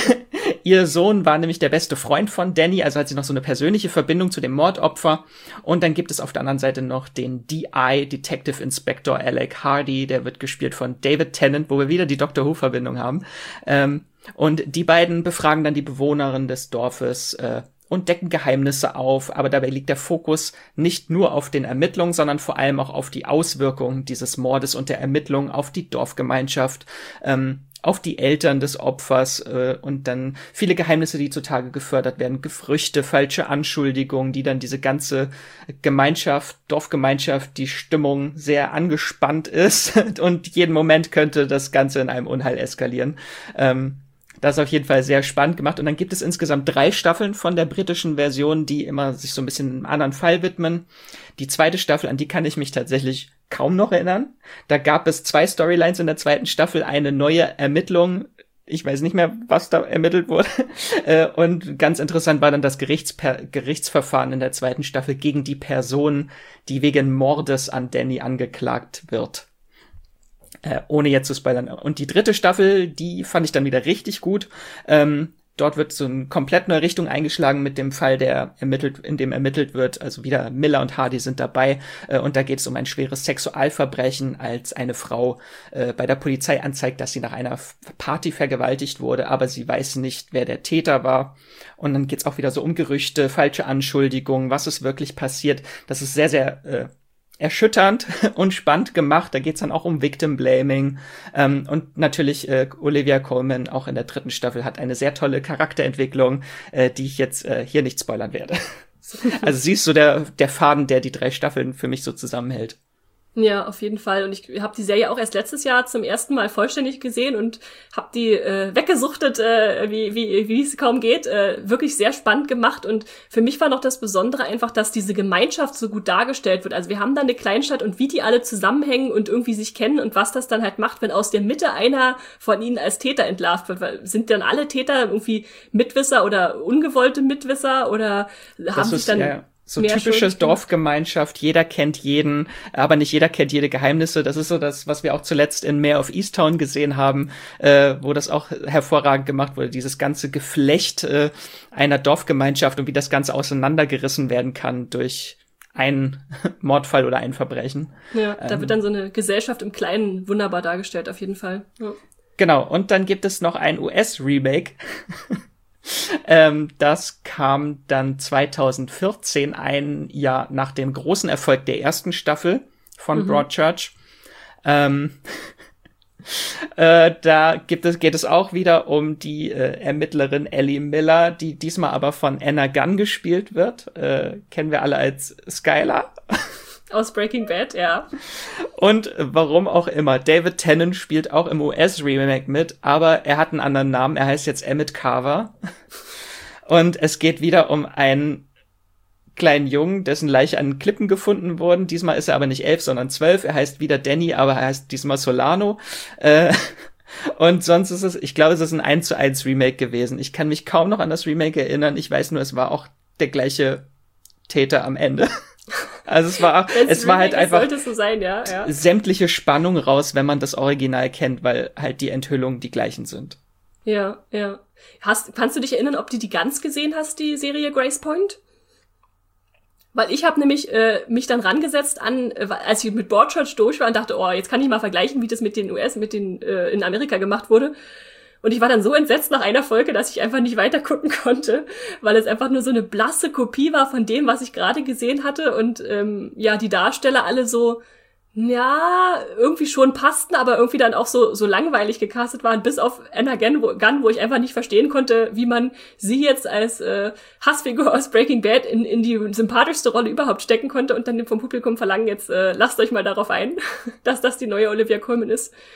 ihr Sohn war nämlich der beste Freund von Danny, also hat sie noch so eine persönliche Verbindung zu dem Mordopfer. Und dann gibt es auf der anderen Seite noch den DI, Detective Inspector Alec Hardy, der wird gespielt von David Tennant, wo wir wieder die Doctor Who-Verbindung haben. Und die beiden befragen dann die Bewohnerin des Dorfes und decken Geheimnisse auf, aber dabei liegt der Fokus nicht nur auf den Ermittlungen, sondern vor allem auch auf die Auswirkungen dieses Mordes und der Ermittlungen auf die Dorfgemeinschaft, auf die Eltern des Opfers und dann viele Geheimnisse, die zutage gefördert werden, Gerüchte, falsche Anschuldigungen, die dann diese ganze Gemeinschaft, Dorfgemeinschaft, die Stimmung sehr angespannt ist und jeden Moment könnte das Ganze in einem Unheil eskalieren. Das ist auf jeden Fall sehr spannend gemacht. Und dann gibt es insgesamt 3 Staffeln von der britischen Version, die immer sich so ein bisschen einem anderen Fall widmen. Die zweite Staffel, an die kann ich mich tatsächlich kaum noch erinnern. Da gab es 2 Storylines in der zweiten Staffel, eine neue Ermittlung. Ich weiß nicht mehr, was da ermittelt wurde. Und ganz interessant war dann das Gerichtsverfahren in der zweiten Staffel gegen die Person, die wegen Mordes an Danny angeklagt wird. Ohne jetzt zu spoilern. Und die dritte Staffel, die fand ich dann wieder richtig gut. Dort wird so eine komplett neue Richtung eingeschlagen mit dem Fall, in dem ermittelt wird. Also wieder Miller und Hardy sind dabei. Und da geht es um ein schweres Sexualverbrechen, als eine Frau bei der Polizei anzeigt, dass sie nach einer Party vergewaltigt wurde, aber sie weiß nicht, wer der Täter war. Und dann geht es auch wieder so um Gerüchte, falsche Anschuldigungen, was ist wirklich passiert. Das ist sehr, sehr erschütternd und spannend gemacht. Da geht's dann auch um Victim Blaming. Und natürlich Olivia Colman auch in der dritten Staffel hat eine sehr tolle Charakterentwicklung, die ich jetzt hier nicht spoilern werde. Also sie ist so der Faden, der die 3 Staffeln für mich so zusammenhält.
Ja, auf jeden Fall. Und ich habe die Serie auch erst letztes Jahr zum ersten Mal vollständig gesehen und habe die weggesuchtet, wie es kaum geht. Wirklich sehr spannend gemacht. Und für mich war noch das Besondere einfach, dass diese Gemeinschaft so gut dargestellt wird. Also wir haben da eine Kleinstadt und wie die alle zusammenhängen und irgendwie sich kennen und was das dann halt macht, wenn aus der Mitte einer von ihnen als Täter entlarvt wird. Weil sind dann alle Täter irgendwie Mitwisser oder ungewollte Mitwisser oder haben sich dann...
Ja. So typische Dorfgemeinschaft, jeder kennt jeden, aber nicht jeder kennt jede Geheimnisse. Das ist so das, was wir auch zuletzt in Mare of Easttown gesehen haben, wo das auch hervorragend gemacht wurde. Dieses ganze Geflecht einer Dorfgemeinschaft und wie das Ganze auseinandergerissen werden kann durch einen Mordfall oder ein Verbrechen. Ja,
da wird dann so eine Gesellschaft im Kleinen wunderbar dargestellt, auf jeden Fall. Ja.
Genau, und dann gibt es noch ein US-Remake. Das kam dann 2014, ein Jahr nach dem großen Erfolg der ersten Staffel von Broadchurch. Da geht es auch wieder um die Ermittlerin Ellie Miller, die diesmal aber von Anna Gunn gespielt wird. Kennen wir alle als Skylar.
Aus Breaking Bad, ja.
Und warum auch immer, David Tennant spielt auch im US-Remake mit, aber er hat einen anderen Namen, er heißt jetzt Emmett Carver. Und es geht wieder um einen kleinen Jungen, dessen Leiche an Klippen gefunden wurden. Diesmal ist er aber nicht 11, sondern 12. Er heißt wieder Danny, aber er heißt diesmal Solano. Und sonst ist ich glaube, es ist ein 1:1 Remake gewesen. Ich kann mich kaum noch an das Remake erinnern. Ich weiß nur, es war auch der gleiche Täter am Ende. Also es war halt einfach
so sein, ja.
sämtliche Spannung raus, wenn man das Original kennt, weil halt die Enthüllungen die gleichen sind.
Ja, ja. Kannst du dich erinnern, ob du die ganz gesehen hast, die Serie Grace Point? Weil ich habe nämlich mich dann rangesetzt als ich mit Broadchurch durch war und dachte, oh, jetzt kann ich mal vergleichen, wie das mit den in Amerika gemacht wurde. Und ich war dann so entsetzt nach einer Folge, dass ich einfach nicht weiter gucken konnte, weil es einfach nur so eine blasse Kopie war von dem, was ich gerade gesehen hatte. Und die Darsteller alle so, ja, irgendwie schon passten, aber irgendwie dann auch so langweilig gecastet waren, bis auf Anna Gunn, wo ich einfach nicht verstehen konnte, wie man sie jetzt als Hassfigur aus Breaking Bad in die sympathischste Rolle überhaupt stecken konnte und dann vom Publikum verlangen, jetzt lasst euch mal darauf ein, dass das die neue Olivia Colman ist.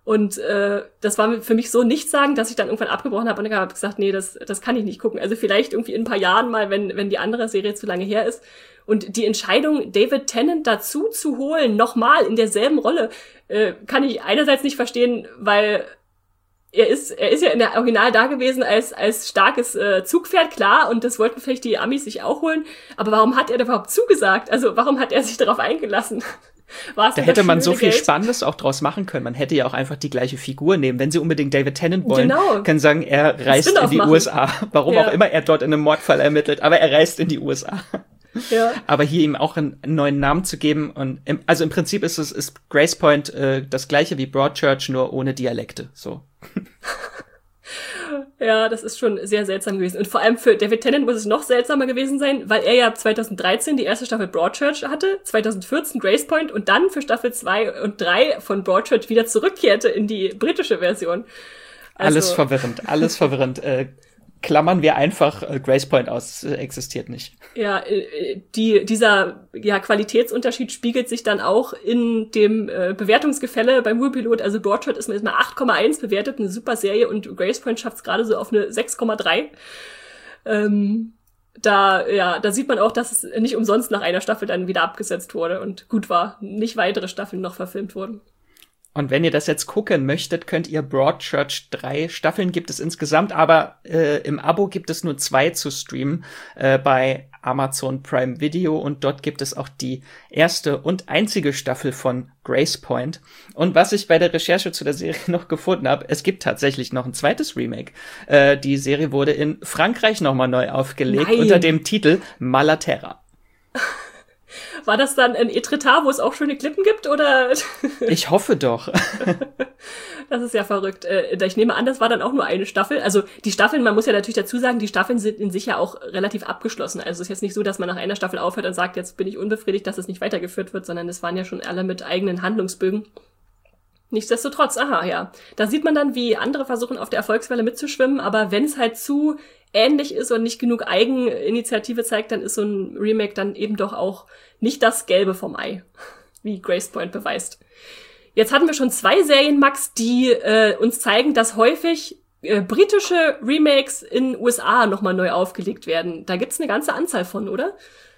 Und das war für mich so nichtssagend, dass ich dann irgendwann abgebrochen habe und dann habe gesagt, nee, das kann ich nicht gucken. Also vielleicht irgendwie in ein paar Jahren mal, wenn die andere Serie zu lange her ist. Und die Entscheidung, David Tennant dazu zu holen, nochmal in derselben Rolle, kann ich einerseits nicht verstehen, weil er ist ja in der Original da gewesen als starkes Zugpferd, klar, und das wollten vielleicht die Amis sich auch holen. Aber warum hat er da überhaupt zugesagt? Also warum hat er sich darauf eingelassen?
Da hätte man so viel Spannendes auch draus machen können. Man hätte ja auch einfach die gleiche Figur nehmen. Wenn sie unbedingt David Tennant wollen, können sagen, er reist in die USA. Warum auch immer er dort in einem Mordfall ermittelt, aber er reist in die USA. Ja. Aber hier ihm auch einen neuen Namen zu geben und also im Prinzip ist Grace Point das gleiche wie Broadchurch, nur ohne Dialekte. So.
Ja, das ist schon sehr seltsam gewesen. Und vor allem für David Tennant muss es noch seltsamer gewesen sein, weil er ja 2013 die erste Staffel Broadchurch hatte, 2014 Grace Point und dann für Staffel 2 und 3 von Broadchurch wieder zurückkehrte in die britische Version.
Also, alles verwirrend. Klammern wir einfach Grace Point aus, existiert nicht.
Ja, dieser Qualitätsunterschied spiegelt sich dann auch in dem Bewertungsgefälle beim Ruhrpilot. Also Broadchurch ist mit 8,1 bewertet, eine super Serie, und Grace Point schafft es gerade so auf eine 6,3. Da sieht man auch, dass es nicht umsonst nach einer Staffel dann wieder abgesetzt wurde und gut war, nicht weitere Staffeln noch verfilmt wurden.
Und wenn ihr das jetzt gucken möchtet, könnt ihr Broadchurch 3 Staffeln gibt es insgesamt, aber im Abo gibt es nur 2 zu streamen bei Amazon Prime Video, und dort gibt es auch die erste und einzige Staffel von Grace Point. Und was ich bei der Recherche zu der Serie noch gefunden habe, es gibt tatsächlich noch ein zweites Remake. Die Serie wurde in Frankreich nochmal neu aufgelegt unter dem Titel Malaterra.
War das dann ein Etretat, wo es auch schöne Klippen gibt, oder?
Ich hoffe doch.
Das ist ja verrückt. Ich nehme an, das war dann auch nur eine Staffel. Also die Staffeln, man muss ja natürlich dazu sagen, die Staffeln sind in sich ja auch relativ abgeschlossen. Also es ist jetzt nicht so, dass man nach einer Staffel aufhört und sagt, jetzt bin ich unbefriedigt, dass es nicht weitergeführt wird, sondern es waren ja schon alle mit eigenen Handlungsbögen. Nichtsdestotrotz, da sieht man dann, wie andere versuchen, auf der Erfolgswelle mitzuschwimmen, aber wenn es halt zu ähnlich ist und nicht genug Eigeninitiative zeigt, dann ist so ein Remake dann eben doch auch nicht das Gelbe vom Ei, wie Grace Point beweist. Jetzt hatten wir schon 2 Serien, Max, die uns zeigen, dass häufig britische Remakes in USA nochmal neu aufgelegt werden. Da gibt's eine ganze Anzahl von, oder?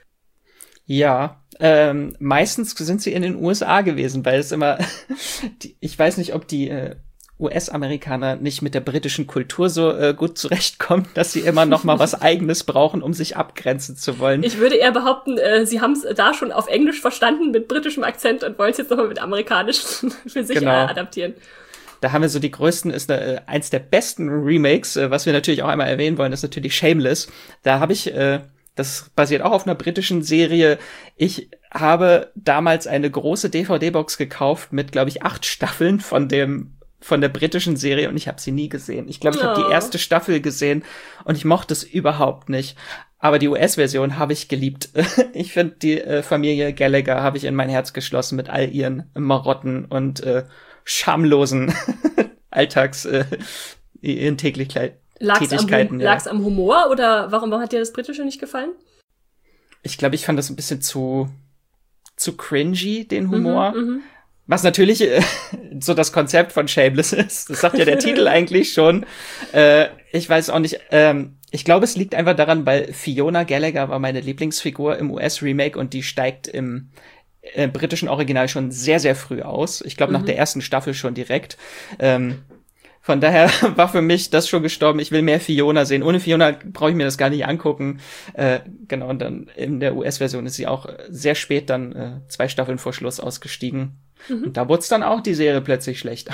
Ja, meistens sind sie in den USA gewesen, weil es immer, ich weiß nicht, ob die US-Amerikaner nicht mit der britischen Kultur so gut zurechtkommen, dass sie immer noch mal was Eigenes brauchen, um sich abgrenzen zu wollen.
Ich würde eher behaupten, sie haben es da schon auf Englisch verstanden mit britischem Akzent und wollen es jetzt nochmal mit amerikanisch für sich adaptieren.
Da haben wir so die größten, ist eins der besten Remakes, was wir natürlich auch einmal erwähnen wollen, ist natürlich Shameless. Da habe ich das basiert auch auf einer britischen Serie. Ich habe damals eine große DVD-Box gekauft mit, glaube ich, 8 Staffeln von der britischen Serie, und ich habe sie nie gesehen. Ich glaube, ich habe die erste Staffel gesehen und ich mochte es überhaupt nicht. Aber die US-Version habe ich geliebt. Ich finde, die Familie Gallagher habe ich in mein Herz geschlossen mit all ihren Marotten und schamlosen ihren Tätigkeiten.
Lag's am Humor, oder warum hat dir das Britische nicht gefallen?
Ich glaube, ich fand das ein bisschen zu cringy, den Humor. Was natürlich so das Konzept von Shameless ist. Das sagt ja der Titel eigentlich schon. Ich weiß auch nicht. Ich glaube, es liegt einfach daran, weil Fiona Gallagher war meine Lieblingsfigur im US-Remake und die steigt im britischen Original schon sehr, sehr früh aus. Ich glaube, nach der ersten Staffel schon direkt. Von daher war für mich das schon gestorben. Ich will mehr Fiona sehen. Ohne Fiona brauche ich mir das gar nicht angucken. Genau, und dann in der US-Version ist sie auch sehr spät dann 2 Staffeln vor Schluss ausgestiegen. Und da wurde es dann auch die Serie plötzlich schlechter.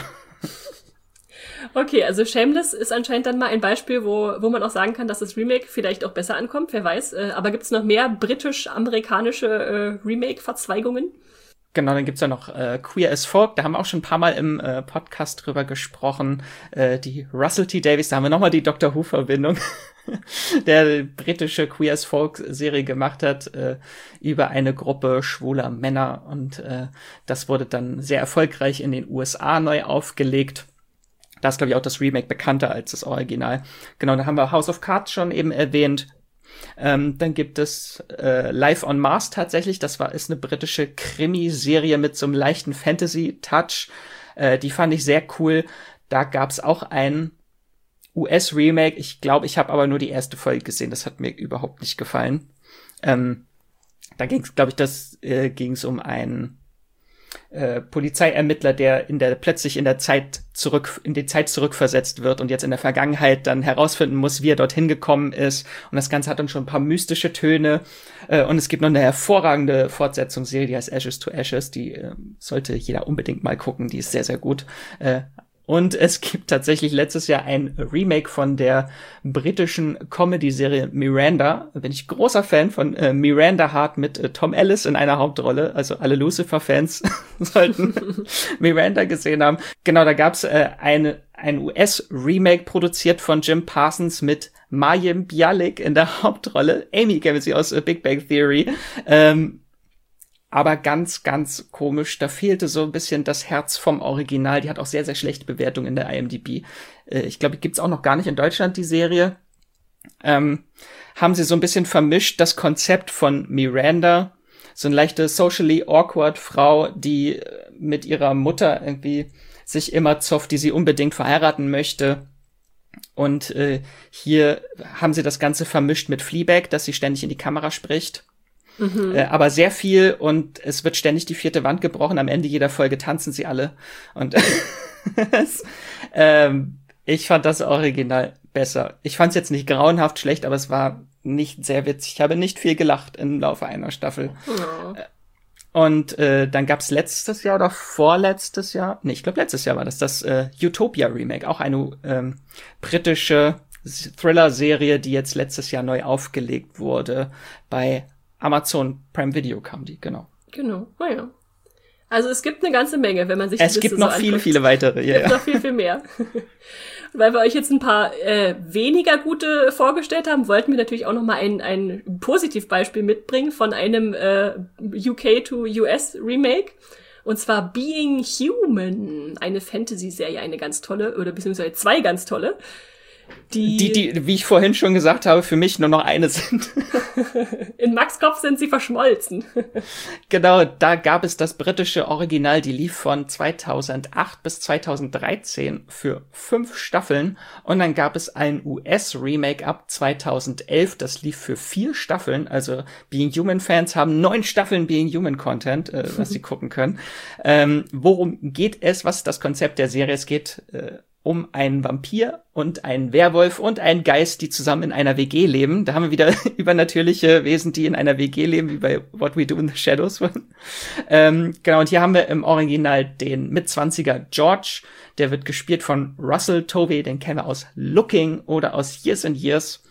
Okay, also Shameless ist anscheinend dann mal ein Beispiel, wo man auch sagen kann, dass das Remake vielleicht auch besser ankommt, wer weiß. Aber gibt's noch mehr britisch-amerikanische Remake-Verzweigungen?
Genau, dann gibt's ja noch Queer as Folk, da haben wir auch schon ein paar Mal im Podcast drüber gesprochen. Die Russell T. Davies, da haben wir nochmal die Doctor Who-Verbindung, der britische Queer as Folk-Serie gemacht hat über eine Gruppe schwuler Männer. Und das wurde dann sehr erfolgreich in den USA neu aufgelegt. Da ist, glaube ich, auch das Remake bekannter als das Original. Genau, da haben wir House of Cards schon eben erwähnt. Dann gibt es Life on Mars tatsächlich. Das ist eine britische Krimiserie mit so einem leichten Fantasy-Touch. Die fand ich sehr cool. Da gab's auch ein US-Remake. Ich glaube, ich habe aber nur die erste Folge gesehen. Das hat mir überhaupt nicht gefallen. Da ging's, glaube ich, ging's um einen Polizeiermittler, der plötzlich in die Zeit zurückversetzt wird und jetzt in der Vergangenheit dann herausfinden muss, wie er dorthin gekommen ist. Und das Ganze hat dann schon ein paar mystische Töne. Und es gibt noch eine hervorragende Fortsetzungsserie, die heißt Ashes to Ashes. Die sollte jeder unbedingt mal gucken. Die ist sehr, sehr gut. Und es gibt tatsächlich letztes Jahr ein Remake von der britischen Comedy-Serie Miranda. Da bin ich großer Fan von Miranda Hart mit Tom Ellis in einer Hauptrolle. Also alle Lucifer-Fans sollten Miranda gesehen haben. Genau, da gab's ein US-Remake produziert von Jim Parsons mit Mayim Bialik in der Hauptrolle. Amy kennen sie aus Big Bang Theory. Aber ganz, ganz komisch. Da fehlte so ein bisschen das Herz vom Original. Die hat auch sehr, sehr schlechte Bewertungen in der IMDb. Ich glaube, die gibt's auch noch gar nicht in Deutschland, die Serie. Haben sie so ein bisschen vermischt, das Konzept von Miranda. So eine leichte socially awkward Frau, die mit ihrer Mutter irgendwie sich immer zofft, die sie unbedingt verheiraten möchte. Und hier haben sie das Ganze vermischt mit Fleabag, dass sie ständig in die Kamera spricht. Aber sehr viel und es wird ständig die vierte Wand gebrochen. Am Ende jeder Folge tanzen sie alle. Und ich fand das Original besser. Ich fand es jetzt nicht grauenhaft schlecht, aber es war nicht sehr witzig. Ich habe nicht viel gelacht im Laufe einer Staffel. Oh. Und dann gab's letztes Jahr oder vorletztes Jahr, ich glaube letztes Jahr war das Utopia Remake, auch eine britische Thriller-Serie, die jetzt letztes Jahr neu aufgelegt wurde. Bei Amazon Prime Video kam die, genau.
Genau, naja. Also es gibt eine ganze Menge, wenn man sich die
Liste so anguckt. Es gibt noch viele, viele weitere.
Es gibt noch viel, viel mehr. Weil wir euch jetzt ein paar weniger gute vorgestellt haben, wollten wir natürlich auch noch mal ein Positivbeispiel mitbringen von einem UK to US Remake. Und zwar Being Human, eine Fantasy-Serie, eine ganz tolle, oder beziehungsweise zwei ganz tolle. Die,
wie ich vorhin schon gesagt habe, für mich nur noch eine sind.
In Max' Kopf sind sie verschmolzen.
Genau, da gab es das britische Original, die lief von 2008 bis 2013 für 5 Staffeln. Und dann gab es ein US-Remake ab 2011, das lief für 4 Staffeln. Also Being Human-Fans haben 9 Staffeln Being Human-Content, was sie gucken können. Worum geht es? Was ist das Konzept der Serie? Es geht um einen Vampir und einen Werwolf und einen Geist, die zusammen in einer WG leben. Da haben wir wieder übernatürliche Wesen, die in einer WG leben, wie bei What We Do in the Shadows. Genau, und hier haben wir im Original den Mitzwanziger George. Der wird gespielt von Russell Tovey, den kennen wir aus Looking oder aus Years and Years.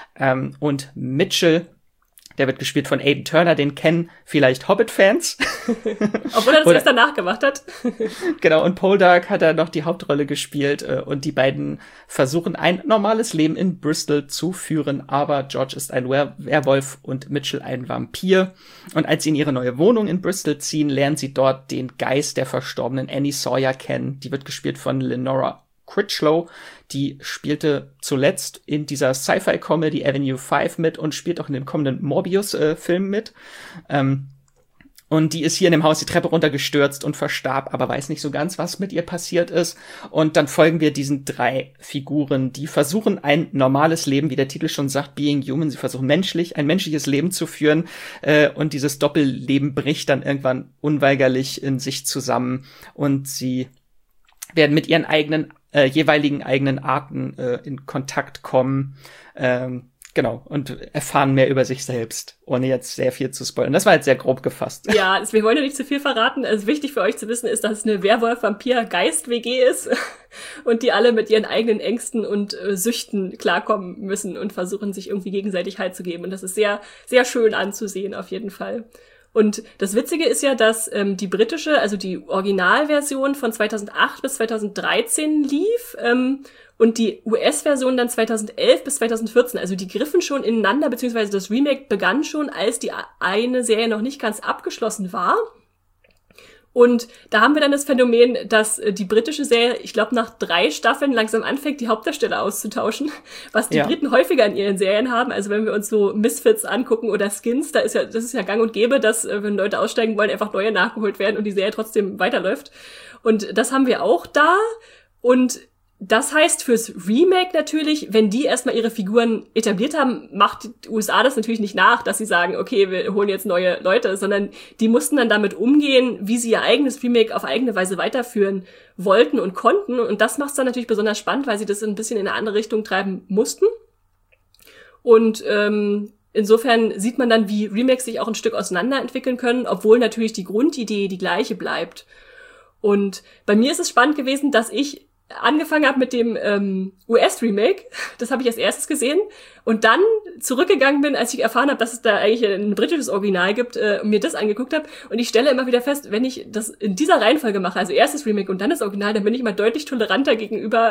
Und Mitchell, der wird gespielt von Aidan Turner, den kennen vielleicht Hobbit-Fans.
Obwohl er das erst danach gemacht hat.
Genau, und Poldark hat er noch die Hauptrolle gespielt und die beiden versuchen ein normales Leben in Bristol zu führen, aber George ist ein Werwolf und Mitchell ein Vampir. Und als sie in ihre neue Wohnung in Bristol ziehen, lernen sie dort den Geist der verstorbenen Annie Sawyer kennen. Die wird gespielt von Lenora Critchlow, die spielte zuletzt in dieser Sci-Fi-Comedy Avenue 5 mit und spielt auch in dem kommenden Morbius-Film mit. Und die ist hier in dem Haus die Treppe runtergestürzt und verstarb, aber weiß nicht so ganz, was mit ihr passiert ist. Und dann folgen wir diesen 3 Figuren, die versuchen ein normales Leben, wie der Titel schon sagt, Being Human. Sie versuchen ein menschliches Leben zu führen. Und dieses Doppelleben bricht dann irgendwann unweigerlich in sich zusammen. Und sie werden mit ihren jeweiligen eigenen Arten in Kontakt kommen. Genau, und erfahren mehr über sich selbst, ohne jetzt sehr viel zu spoilern. Das war jetzt sehr grob gefasst.
Ja, wir wollen ja nicht zu viel verraten. Also wichtig für euch zu wissen ist, dass es eine Werwolf-Vampir-Geist-WG ist und die alle mit ihren eigenen Ängsten und Süchten klarkommen müssen und versuchen, sich irgendwie gegenseitig Halt zu geben. Und das ist sehr, sehr schön anzusehen, auf jeden Fall. Und das Witzige ist ja, dass die britische, also die Originalversion von 2008 bis 2013 lief und die US-Version dann 2011 bis 2014. Also die griffen schon ineinander, beziehungsweise das Remake begann schon, als die eine Serie noch nicht ganz abgeschlossen war. Und da haben wir dann das Phänomen, dass die britische Serie, ich glaube, nach 3 Staffeln langsam anfängt, die Hauptdarsteller auszutauschen, was die Briten häufiger in ihren Serien haben. Also wenn wir uns so Misfits angucken oder Skins, das ist ja gang und gäbe, dass, wenn Leute aussteigen wollen, einfach neue nachgeholt werden und die Serie trotzdem weiterläuft. Und das haben wir auch da. Und das heißt fürs Remake natürlich, wenn die erstmal ihre Figuren etabliert haben, macht die USA das natürlich nicht nach, dass sie sagen, okay, wir holen jetzt neue Leute, sondern die mussten dann damit umgehen, wie sie ihr eigenes Remake auf eigene Weise weiterführen wollten und konnten. Und das macht es dann natürlich besonders spannend, weil sie das ein bisschen in eine andere Richtung treiben mussten. Und insofern sieht man dann, wie Remakes sich auch ein Stück auseinanderentwickeln können, obwohl natürlich die Grundidee die gleiche bleibt. Und bei mir ist es spannend gewesen, dass ich angefangen habe mit dem US-Remake, das habe ich als erstes gesehen, und dann zurückgegangen bin, als ich erfahren habe, dass es da eigentlich ein britisches Original gibt, und mir das angeguckt habe. Und ich stelle immer wieder fest, wenn ich das in dieser Reihenfolge mache, also erstes Remake und dann das Original, dann bin ich mal deutlich toleranter gegenüber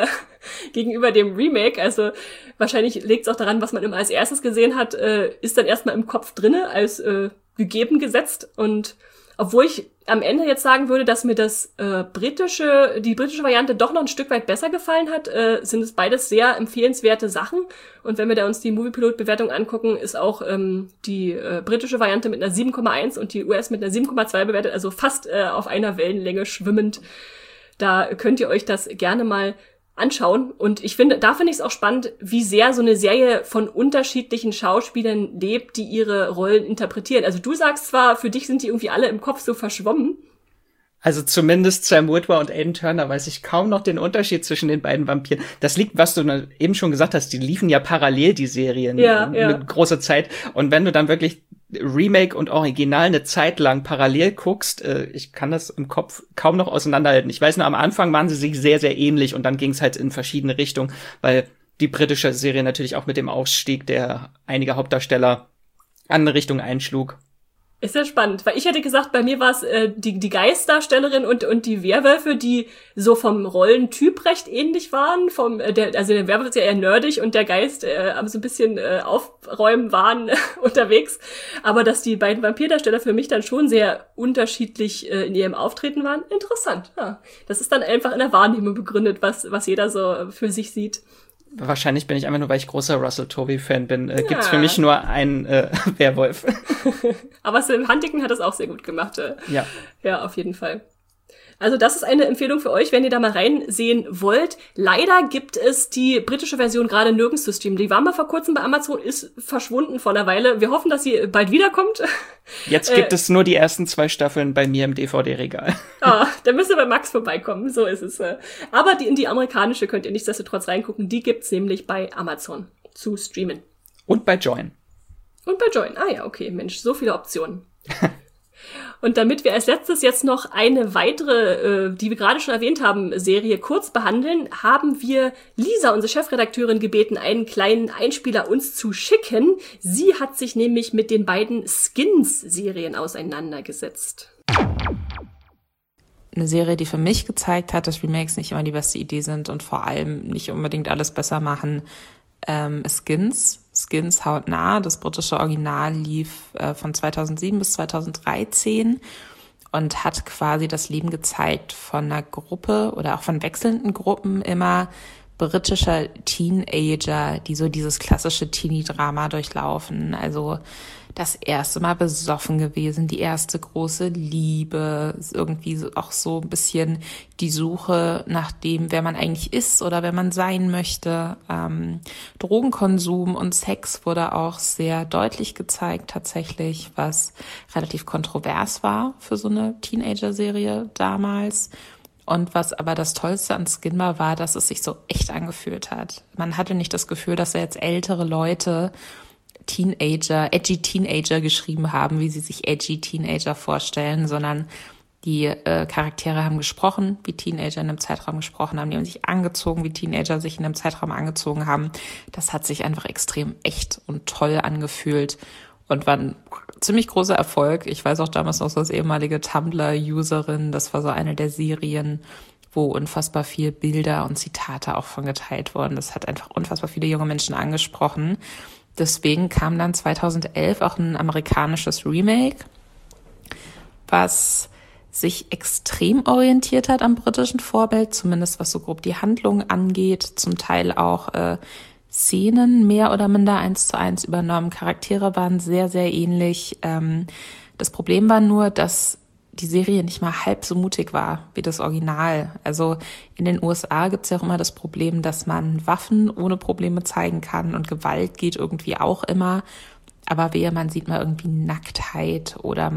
dem Remake. Also wahrscheinlich liegt es auch daran, was man immer als erstes gesehen hat, ist dann erstmal im Kopf drinne, als gegeben gesetzt. Und obwohl ich am Ende jetzt sagen würde, dass mir die britische Variante doch noch ein Stück weit besser gefallen hat, sind es beides sehr empfehlenswerte Sachen. Und wenn wir da uns die Moviepilot-Bewertung angucken, ist auch die britische Variante mit einer 7,1 und die US mit einer 7,2 bewertet, also fast auf einer Wellenlänge schwimmend. Da könnt ihr euch das gerne mal anschauen. Und ich finde ich es auch spannend, wie sehr so eine Serie von unterschiedlichen Schauspielern lebt, die ihre Rollen interpretieren. Also du sagst zwar, für dich sind die irgendwie alle im Kopf so verschwommen.
Also zumindest Sam Witwer und Aidan Turner weiß ich kaum noch den Unterschied zwischen den beiden Vampiren. Das liegt, was du eben schon gesagt hast, die liefen ja parallel, die Serien, eine große Zeit. Und wenn du dann wirklich Remake und Original eine Zeit lang parallel guckst, ich kann das im Kopf kaum noch auseinanderhalten. Ich weiß nur, am Anfang waren sie sich sehr, sehr ähnlich und dann ging es halt in verschiedene Richtungen, weil die britische Serie natürlich auch mit dem Ausstieg der einiger Hauptdarsteller andere Richtung einschlug.
Ist ja spannend, weil ich hätte gesagt, bei mir war es die Geistdarstellerin und die Werwölfe, die so vom Rollentyp recht ähnlich waren. Also der Werwolf ist ja eher nerdig und der Geist so ein bisschen aufräumen waren unterwegs. Aber dass die beiden Vampirdarsteller für mich dann schon sehr unterschiedlich in ihrem Auftreten waren, interessant. Ja. Das ist dann einfach in der Wahrnehmung begründet, was jeder so für sich sieht.
Wahrscheinlich bin ich einfach nur, weil ich großer Russell Tovey-Fan bin, gibt's für mich nur einen Werwolf.
Aber Sam Huntington hat das auch sehr gut gemacht.
Ja.
Ja, auf jeden Fall. Also das ist eine Empfehlung für euch, wenn ihr da mal reinsehen wollt. Leider gibt es die britische Version gerade nirgends zu streamen. Die war mal vor kurzem bei Amazon, ist verschwunden vor einer Weile. Wir hoffen, dass sie bald wiederkommt.
Jetzt gibt es nur die ersten 2 Staffeln bei mir im DVD-Regal.
Dann müsst ihr bei Max vorbeikommen, so ist es. Aber in die amerikanische könnt ihr nichtsdestotrotz reingucken. Die gibt's nämlich bei Amazon zu streamen.
Und bei Join.
Ah ja, okay, Mensch, so viele Optionen. Und damit wir als letztes jetzt noch eine weitere, die wir gerade schon erwähnt haben, Serie kurz behandeln, haben wir Lisa, unsere Chefredakteurin, gebeten, einen kleinen Einspieler uns zu schicken. Sie hat sich nämlich mit den beiden Skins-Serien auseinandergesetzt.
Eine Serie, die für mich gezeigt hat, dass Remakes nicht immer die beste Idee sind und vor allem nicht unbedingt alles besser machen, Skins hautnah. Das britische Original lief von 2007 bis 2013 und hat quasi das Leben gezeigt von einer Gruppe oder auch von wechselnden Gruppen immer britischer Teenager, die so dieses klassische Teenie-Drama durchlaufen. Also das erste Mal besoffen gewesen, die erste große Liebe, irgendwie auch so ein bisschen die Suche nach dem, wer man eigentlich ist oder wer man sein möchte. Drogenkonsum und Sex wurde auch sehr deutlich gezeigt tatsächlich, was relativ kontrovers war für so eine Teenager-Serie damals. Und was aber das Tollste an Skin war, dass es sich so echt angefühlt hat. Man hatte nicht das Gefühl, dass da jetzt ältere Leute edgy Teenager geschrieben haben, wie sie sich edgy Teenager vorstellen, sondern die Charaktere haben gesprochen, wie Teenager in einem Zeitraum gesprochen haben, die haben sich angezogen, wie Teenager sich in einem Zeitraum angezogen haben. Das hat sich einfach extrem echt und toll angefühlt und war ein ziemlich großer Erfolg. Ich weiß auch damals noch so als ehemalige Tumblr-Userin, das war so eine der Serien, wo unfassbar viel Bilder und Zitate auch von geteilt wurden. Das hat einfach unfassbar viele junge Menschen angesprochen. Deswegen kam dann 2011 auch ein amerikanisches Remake, was sich extrem orientiert hat am britischen Vorbild, zumindest was so grob die Handlung angeht, zum Teil auch Szenen mehr oder minder 1:1 übernommen. Charaktere waren sehr, sehr ähnlich. Das Problem war nur, dass die Serie nicht mal halb so mutig war wie das Original. Also in den USA gibt's ja auch immer das Problem, dass man Waffen ohne Probleme zeigen kann und Gewalt geht irgendwie auch immer. Aber wehe, man sieht mal irgendwie Nacktheit oder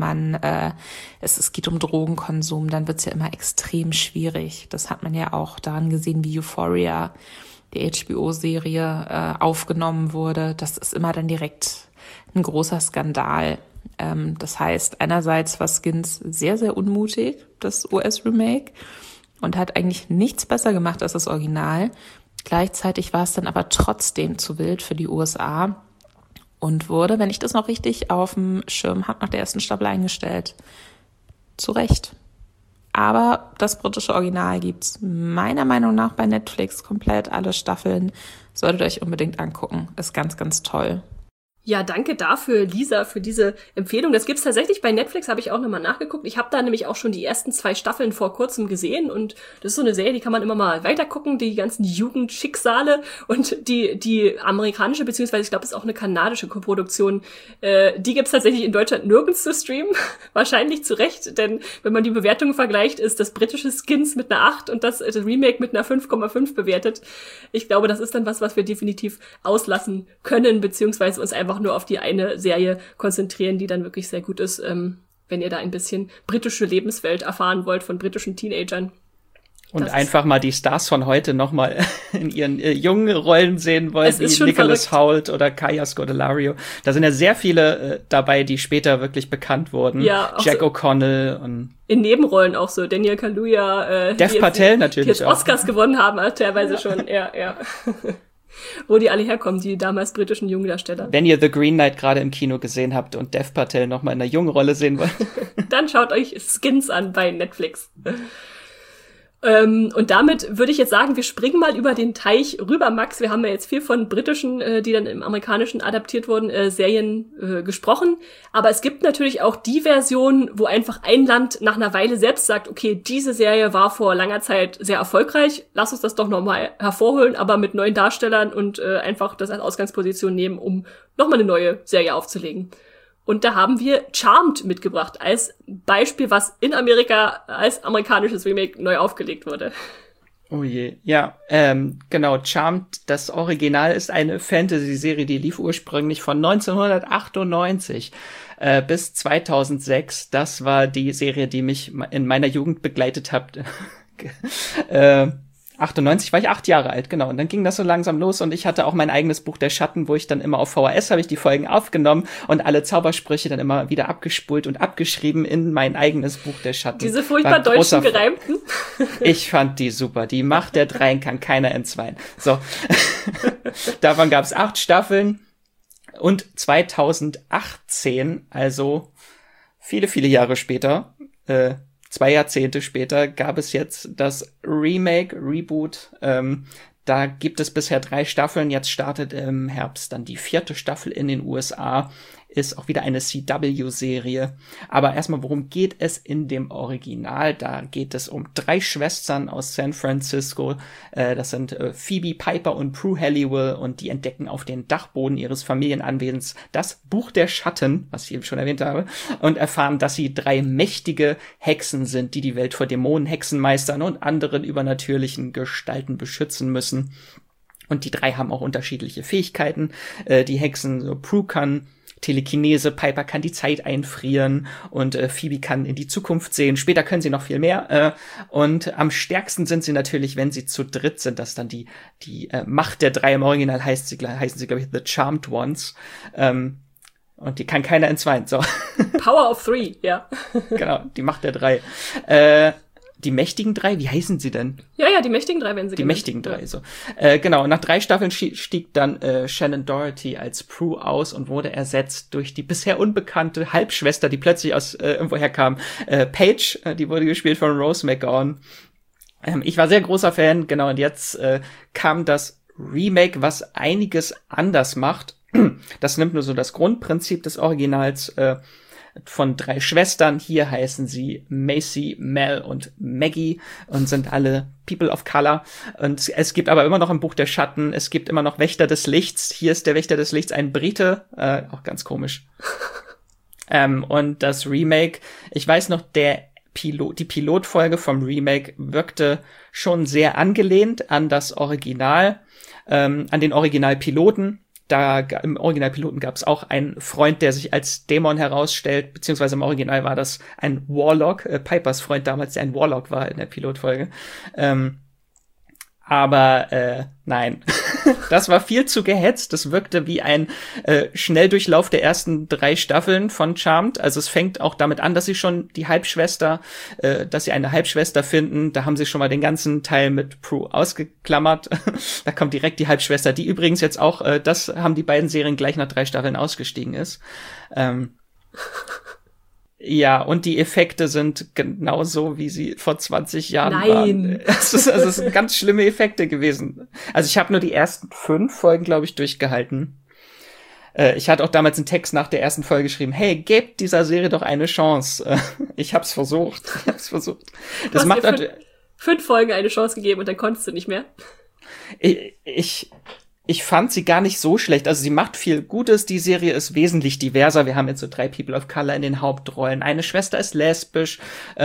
es geht um Drogenkonsum, dann wird's ja immer extrem schwierig. Das hat man ja auch daran gesehen, wie Euphoria, die HBO-Serie, aufgenommen wurde. Das ist immer dann direkt ein großer Skandal. Das heißt, einerseits war Skins sehr, sehr unmutig, das US-Remake, und hat eigentlich nichts besser gemacht als das Original. Gleichzeitig war es dann aber trotzdem zu wild für die USA und wurde, wenn ich das noch richtig auf dem Schirm habe, nach der ersten Staffel eingestellt. Zu Recht. Aber das britische Original gibt's meiner Meinung nach bei Netflix komplett, alle Staffeln. Solltet ihr euch unbedingt angucken. Ist ganz, ganz toll.
Ja, danke dafür, Lisa, für diese Empfehlung. Das gibt's tatsächlich bei Netflix, habe ich auch nochmal nachgeguckt. Ich habe da nämlich auch schon die ersten 2 Staffeln vor kurzem gesehen und das ist so eine Serie, die kann man immer mal weitergucken, die ganzen Jugendschicksale und die amerikanische, beziehungsweise ich glaube, es ist auch eine kanadische Koproduktion, die gibt's tatsächlich in Deutschland nirgends zu streamen. Wahrscheinlich zu Recht, denn wenn man die Bewertungen vergleicht, ist das britische Skins mit einer 8 und das Remake mit einer 5,5 bewertet. Ich glaube, das ist dann was wir definitiv auslassen können, beziehungsweise uns einfach nur auf die eine Serie konzentrieren, die dann wirklich sehr gut ist, wenn ihr da ein bisschen britische Lebenswelt erfahren wollt von britischen Teenagern.
Und einfach mal die Stars von heute nochmal in ihren jungen Rollen sehen wollt, wie Nicholas Hoult oder Kaya Scodelario. Da sind ja sehr viele dabei, die später wirklich bekannt wurden. Ja, Jack O'Connell und
in Nebenrollen auch so. Daniel Kaluuya,
Dev Patel natürlich
die jetzt Oscars gewonnen haben, teilweise schon. Ja. Wo die alle herkommen, die damals britischen Jungdarsteller.
Wenn ihr The Green Knight gerade im Kino gesehen habt und Dev Patel noch mal in einer jungen Rolle sehen wollt,
dann schaut euch Skins an bei Netflix. Und damit würde ich jetzt sagen, wir springen mal über den Teich rüber, Max. Wir haben ja jetzt viel von britischen, die dann im amerikanischen adaptiert wurden, Serien gesprochen. Aber es gibt natürlich auch die Version, wo einfach ein Land nach einer Weile selbst sagt, okay, diese Serie war vor langer Zeit sehr erfolgreich, lass uns das doch nochmal hervorholen, aber mit neuen Darstellern und einfach das als Ausgangsposition nehmen, um nochmal eine neue Serie aufzulegen. Und da haben wir Charmed mitgebracht als Beispiel, was in Amerika als amerikanisches Remake neu aufgelegt wurde.
Oh je, ja, genau, Charmed, das Original ist eine Fantasy-Serie, die lief ursprünglich von 1998 bis 2006. Das war die Serie, die mich in meiner Jugend begleitet hat. 98 war ich 8 Jahre alt, genau. Und dann ging das so langsam los und ich hatte auch mein eigenes Buch der Schatten, wo ich dann immer auf VHS habe ich die Folgen aufgenommen und alle Zaubersprüche dann immer wieder abgespult und abgeschrieben in mein eigenes Buch der Schatten.
Diese furchtbar deutschen gereimten.
Ich fand die super. Die Macht der Dreien kann keiner entzweien. So. Davon gab es 8 Staffeln und 2018, also viele, viele Jahre später, 2 Jahrzehnte später gab es jetzt das Reboot. Da gibt es bisher 3 Staffeln. Jetzt startet im Herbst dann die 4. Staffel in den USA. Ist auch wieder eine CW-Serie. Aber erstmal, worum geht es in dem Original? Da geht es um 3 Schwestern aus San Francisco. Das sind Phoebe, Piper und Prue Halliwell. Und die entdecken auf den Dachboden ihres Familienanwesens das Buch der Schatten, was ich eben schon erwähnt habe, und erfahren, dass sie 3 mächtige Hexen sind, die die Welt vor Dämonen, Hexenmeistern und anderen übernatürlichen Gestalten beschützen müssen. Und die 3 haben auch unterschiedliche Fähigkeiten. Die Hexen, so Prue kann Telekinese, Piper kann die Zeit einfrieren und Phoebe kann in die Zukunft sehen. Später können sie noch viel mehr. Und am stärksten sind sie natürlich, wenn sie zu dritt sind. Das ist dann die Macht der 3. Im Original heißen sie, glaube ich, The Charmed Ones. Und die kann keiner entzweien. So.
Power of 3, ja.
Genau, die Macht der 3. Die mächtigen 3, wie heißen sie denn?
Ja, die mächtigen 3 werden sie
genannt. Die mächtigen 3, so. Genau, nach 3 Staffeln stieg dann Shannon Doherty als Prue aus und wurde ersetzt durch die bisher unbekannte Halbschwester, die plötzlich aus irgendwoher kam. Paige, die wurde gespielt von Rose McGowan. Ich war sehr großer Fan, genau, und jetzt kam das Remake, was einiges anders macht. Das nimmt nur so das Grundprinzip des Originals von 3 Schwestern. Hier heißen sie Macy, Mel und Maggie und sind alle People of Color. Und es gibt aber immer noch ein Buch der Schatten, es gibt immer noch Wächter des Lichts. Hier ist der Wächter des Lichts ein Brite, auch ganz komisch. Und das Remake, ich weiß noch, die Pilotfolge vom Remake wirkte schon sehr angelehnt an das Original, an den Originalpiloten. Im Originalpiloten gab es auch einen Freund, der sich als Dämon herausstellt, beziehungsweise im Original war das ein Warlock, Pipers Freund damals, der ein Warlock war in der Pilotfolge. Aber nein, das war viel zu gehetzt. Das wirkte wie ein Schnelldurchlauf der ersten 3 Staffeln von Charmed. Also es fängt auch damit an, dass sie schon dass sie eine Halbschwester finden. Da haben sie schon mal den ganzen Teil mit Prue ausgeklammert. Da kommt direkt die Halbschwester, die übrigens jetzt auch, das haben die beiden Serien gleich nach 3 Staffeln ausgestiegen ist. Ja, und die Effekte sind genauso, wie sie vor 20 Jahren waren. Es sind ganz schlimme Effekte gewesen. Also ich habe nur die ersten 5 Folgen, glaube ich, durchgehalten. Ich hatte auch damals einen Text nach der ersten Folge geschrieben, hey, gebt dieser Serie doch eine Chance. Ich hab's versucht.
Das macht dir 5 Folgen eine Chance gegeben und dann konntest du nicht mehr.
Ich fand sie gar nicht so schlecht. Also sie macht viel Gutes. Die Serie ist wesentlich diverser. Wir haben jetzt so 3 People of Color in den Hauptrollen. Eine Schwester ist lesbisch.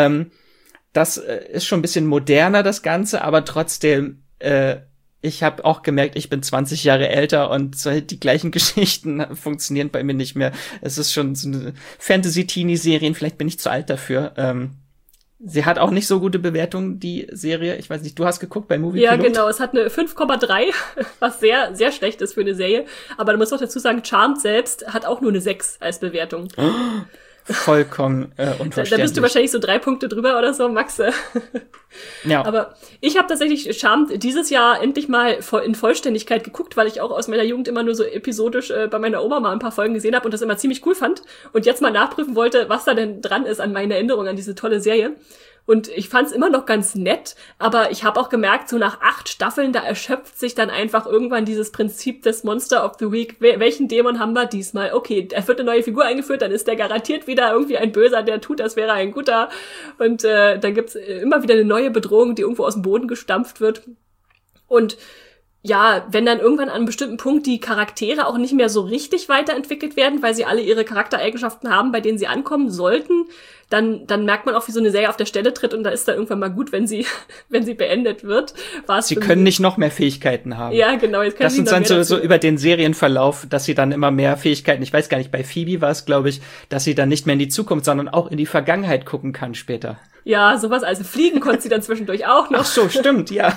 Das ist schon ein bisschen moderner, das Ganze. Aber trotzdem, ich habe auch gemerkt, ich bin 20 Jahre älter und die gleichen Geschichten funktionieren bei mir nicht mehr. Es ist schon so eine Fantasy-Teenie-Serien. Vielleicht bin ich zu alt dafür. Sie hat auch nicht so gute Bewertungen, die Serie. Ich weiß nicht, du hast geguckt bei Movie Pilot?
Ja, genau. Es hat eine 5,3, was sehr, sehr schlecht ist für eine Serie. Aber du musst auch dazu sagen, Charmed selbst hat auch nur eine 6 als Bewertung.
Vollkommen unverständlich.
Da bist du wahrscheinlich so 3 Punkte drüber oder so, Max. Ja. Aber ich habe tatsächlich Charmed dieses Jahr endlich mal in Vollständigkeit geguckt, weil ich auch aus meiner Jugend immer nur so episodisch bei meiner Oma mal ein paar Folgen gesehen habe und das immer ziemlich cool fand und jetzt mal nachprüfen wollte, was da denn dran ist an meine Erinnerung an diese tolle Serie. Und ich fand's immer noch ganz nett, aber ich habe auch gemerkt, so nach 8 Staffeln, da erschöpft sich dann einfach irgendwann dieses Prinzip des Monster of the Week. Welchen Dämon haben wir diesmal? Okay, da wird eine neue Figur eingeführt, dann ist der garantiert wieder irgendwie ein Böser, der tut, als wäre er ein Guter. Und dann gibt's immer wieder eine neue Bedrohung, die irgendwo aus dem Boden gestampft wird. Und ja, wenn dann irgendwann an einem bestimmten Punkt die Charaktere auch nicht mehr so richtig weiterentwickelt werden, weil sie alle ihre Charaktereigenschaften haben, bei denen sie ankommen sollten, dann merkt man auch, wie so eine Serie auf der Stelle tritt und da ist dann irgendwann mal gut, wenn sie beendet wird.
Sie können nicht noch mehr Fähigkeiten haben.
Ja, genau. Jetzt können
das sind dann so über den Serienverlauf, dass sie dann immer mehr Fähigkeiten, ich weiß gar nicht, bei Phoebe war es, glaube ich, dass sie dann nicht mehr in die Zukunft, sondern auch in die Vergangenheit gucken kann später.
Ja, sowas, also fliegen konnte sie dann zwischendurch auch noch.
Ach so, stimmt, ja.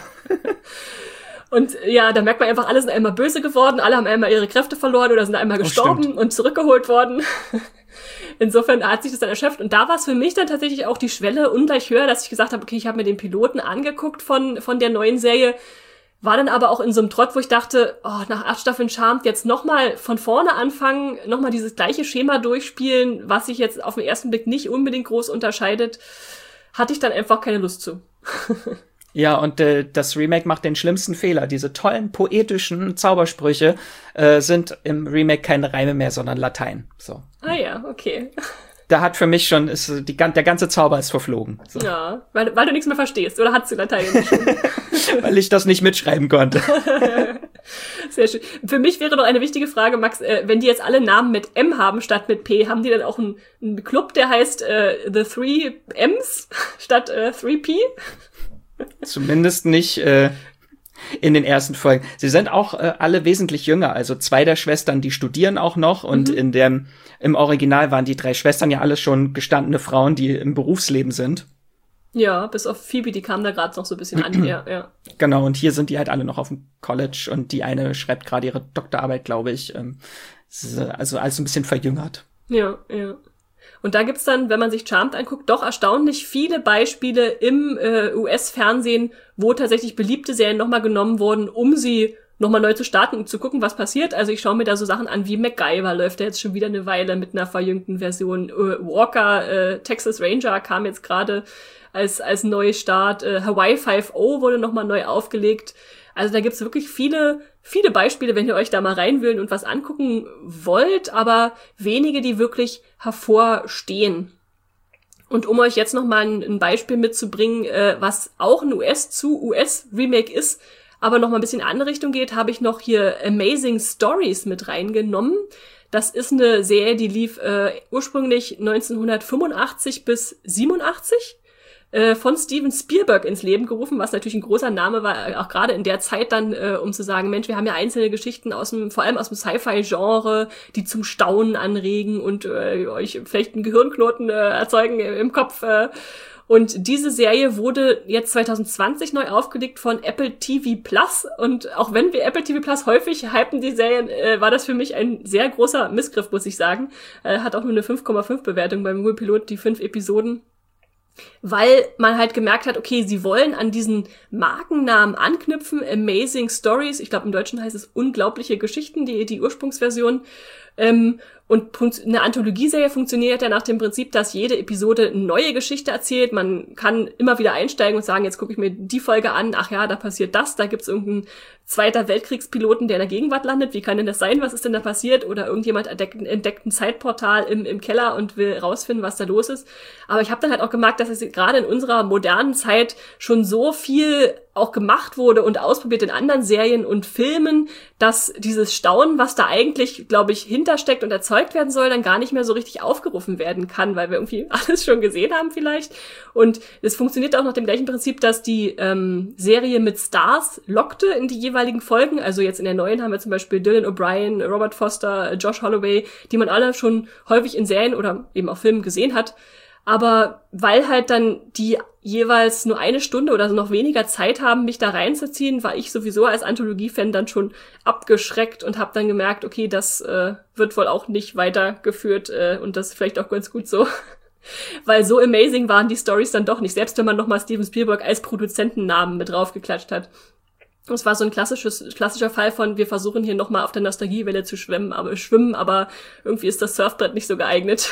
Und ja, da merkt man einfach, alle sind einmal böse geworden, alle haben einmal ihre Kräfte verloren oder sind einmal gestorben und zurückgeholt worden. Insofern hat sich das dann erschöpft. Und da war es für mich dann tatsächlich auch die Schwelle ungleich höher, dass ich gesagt habe, okay, ich habe mir den Piloten angeguckt von der neuen Serie, war dann aber auch in so einem Trott, wo ich dachte, nach 8 Staffeln Charmed jetzt nochmal von vorne anfangen, nochmal dieses gleiche Schema durchspielen, was sich jetzt auf den ersten Blick nicht unbedingt groß unterscheidet, hatte ich dann einfach keine Lust zu.
Ja, und das Remake macht den schlimmsten Fehler. Diese tollen, poetischen Zaubersprüche sind im Remake keine Reime mehr, sondern Latein. So.
Ah ja, okay.
Da hat für mich schon, der ganze Zauber ist verflogen. So.
Ja, weil du nichts mehr verstehst, oder hast du Latein nicht?
Weil ich das nicht mitschreiben konnte.
Sehr schön. Für mich wäre noch eine wichtige Frage, Max, wenn die jetzt alle Namen mit M haben statt mit P, haben die dann auch einen Club, der heißt The 3 M's statt 3P?
Zumindest nicht in den ersten Folgen. Sie sind auch alle wesentlich jünger. Also 2 der Schwestern, die studieren auch noch. Und im Original waren die 3 Schwestern ja alle schon gestandene Frauen, die im Berufsleben sind.
Ja, bis auf Phoebe, die kam da gerade noch so ein bisschen an. Ja.
Genau, und hier sind die halt alle noch auf dem College. Und die eine schreibt gerade ihre Doktorarbeit, glaube ich. Also alles ein bisschen verjüngert.
Ja. Und da gibt's dann, wenn man sich Charmed anguckt, doch erstaunlich viele Beispiele im US-Fernsehen, wo tatsächlich beliebte Serien nochmal genommen wurden, um sie nochmal neu zu starten und zu gucken, was passiert. Also ich schaue mir da so Sachen an wie MacGyver, läuft ja jetzt schon wieder eine Weile mit einer verjüngten Version. Walker, Texas Ranger kam jetzt gerade als Neustart. Hawaii 5.0 wurde nochmal neu aufgelegt. Also da gibt's wirklich viele viele Beispiele, wenn ihr euch da mal reinwühlen und was angucken wollt, aber wenige, die wirklich hervorstehen. Und um euch jetzt noch mal ein Beispiel mitzubringen, was auch ein US-zu-US-Remake ist, aber noch mal ein bisschen in eine andere Richtung geht, habe ich noch hier Amazing Stories mit reingenommen. Das ist eine Serie, die lief ursprünglich 1985 bis 87. Von Steven Spielberg ins Leben gerufen, was natürlich ein großer Name war, auch gerade in der Zeit dann, um zu sagen, Mensch, wir haben ja einzelne Geschichten vor allem aus dem Sci-Fi-Genre, die zum Staunen anregen und euch vielleicht einen Gehirnknoten erzeugen im Kopf. Und diese Serie wurde jetzt 2020 neu aufgelegt von Apple TV Plus. Und auch wenn wir Apple TV Plus häufig hypen, die Serien, war das für mich ein sehr großer Missgriff, muss ich sagen. Hat auch nur eine 5,5 Bewertung beim Google Pilot, die 5 Episoden. Weil man halt gemerkt hat, okay, sie wollen an diesen Markennamen anknüpfen, Amazing Stories, ich glaube im Deutschen heißt es unglaubliche Geschichten, die Ursprungsversion, und eine Anthologieserie funktioniert ja nach dem Prinzip, dass jede Episode eine neue Geschichte erzählt. Man kann immer wieder einsteigen und sagen, jetzt gucke ich mir die Folge an, ach ja, da passiert das, da gibt's irgendeinen Zweiter Weltkriegspiloten, der in der Gegenwart landet, wie kann denn das sein, was ist denn da passiert? Oder irgendjemand entdeckt ein Zeitportal im Keller und will rausfinden, was da los ist. Aber ich habe dann halt auch gemerkt, dass es gerade in unserer modernen Zeit schon so viel auch gemacht wurde und ausprobiert in anderen Serien und Filmen, dass dieses Staunen, was da eigentlich, glaube ich, hintersteckt und erzeugt werden soll, dann gar nicht mehr so richtig aufgerufen werden kann, weil wir irgendwie alles schon gesehen haben vielleicht. Und es funktioniert auch nach dem gleichen Prinzip, dass die Serie mit Stars lockte in die jeweiligen Folgen. Also jetzt in der neuen haben wir zum Beispiel Dylan O'Brien, Robert Foster, Josh Holloway, die man alle schon häufig in Serien oder eben auch Filmen gesehen hat. Aber weil halt dann die jeweils nur eine Stunde oder so noch weniger Zeit haben, mich da reinzuziehen, war ich sowieso als Anthologie-Fan dann schon abgeschreckt und habe dann gemerkt, okay, das wird wohl auch nicht weitergeführt und das ist vielleicht auch ganz gut so. Weil so amazing waren die Stories dann doch nicht, selbst wenn man nochmal Steven Spielberg als Produzentennamen mit draufgeklatscht hat. Es war so ein klassischer Fall von, wir versuchen hier nochmal auf der Nostalgiewelle zu schwimmen, aber irgendwie ist das Surfbrett nicht so geeignet.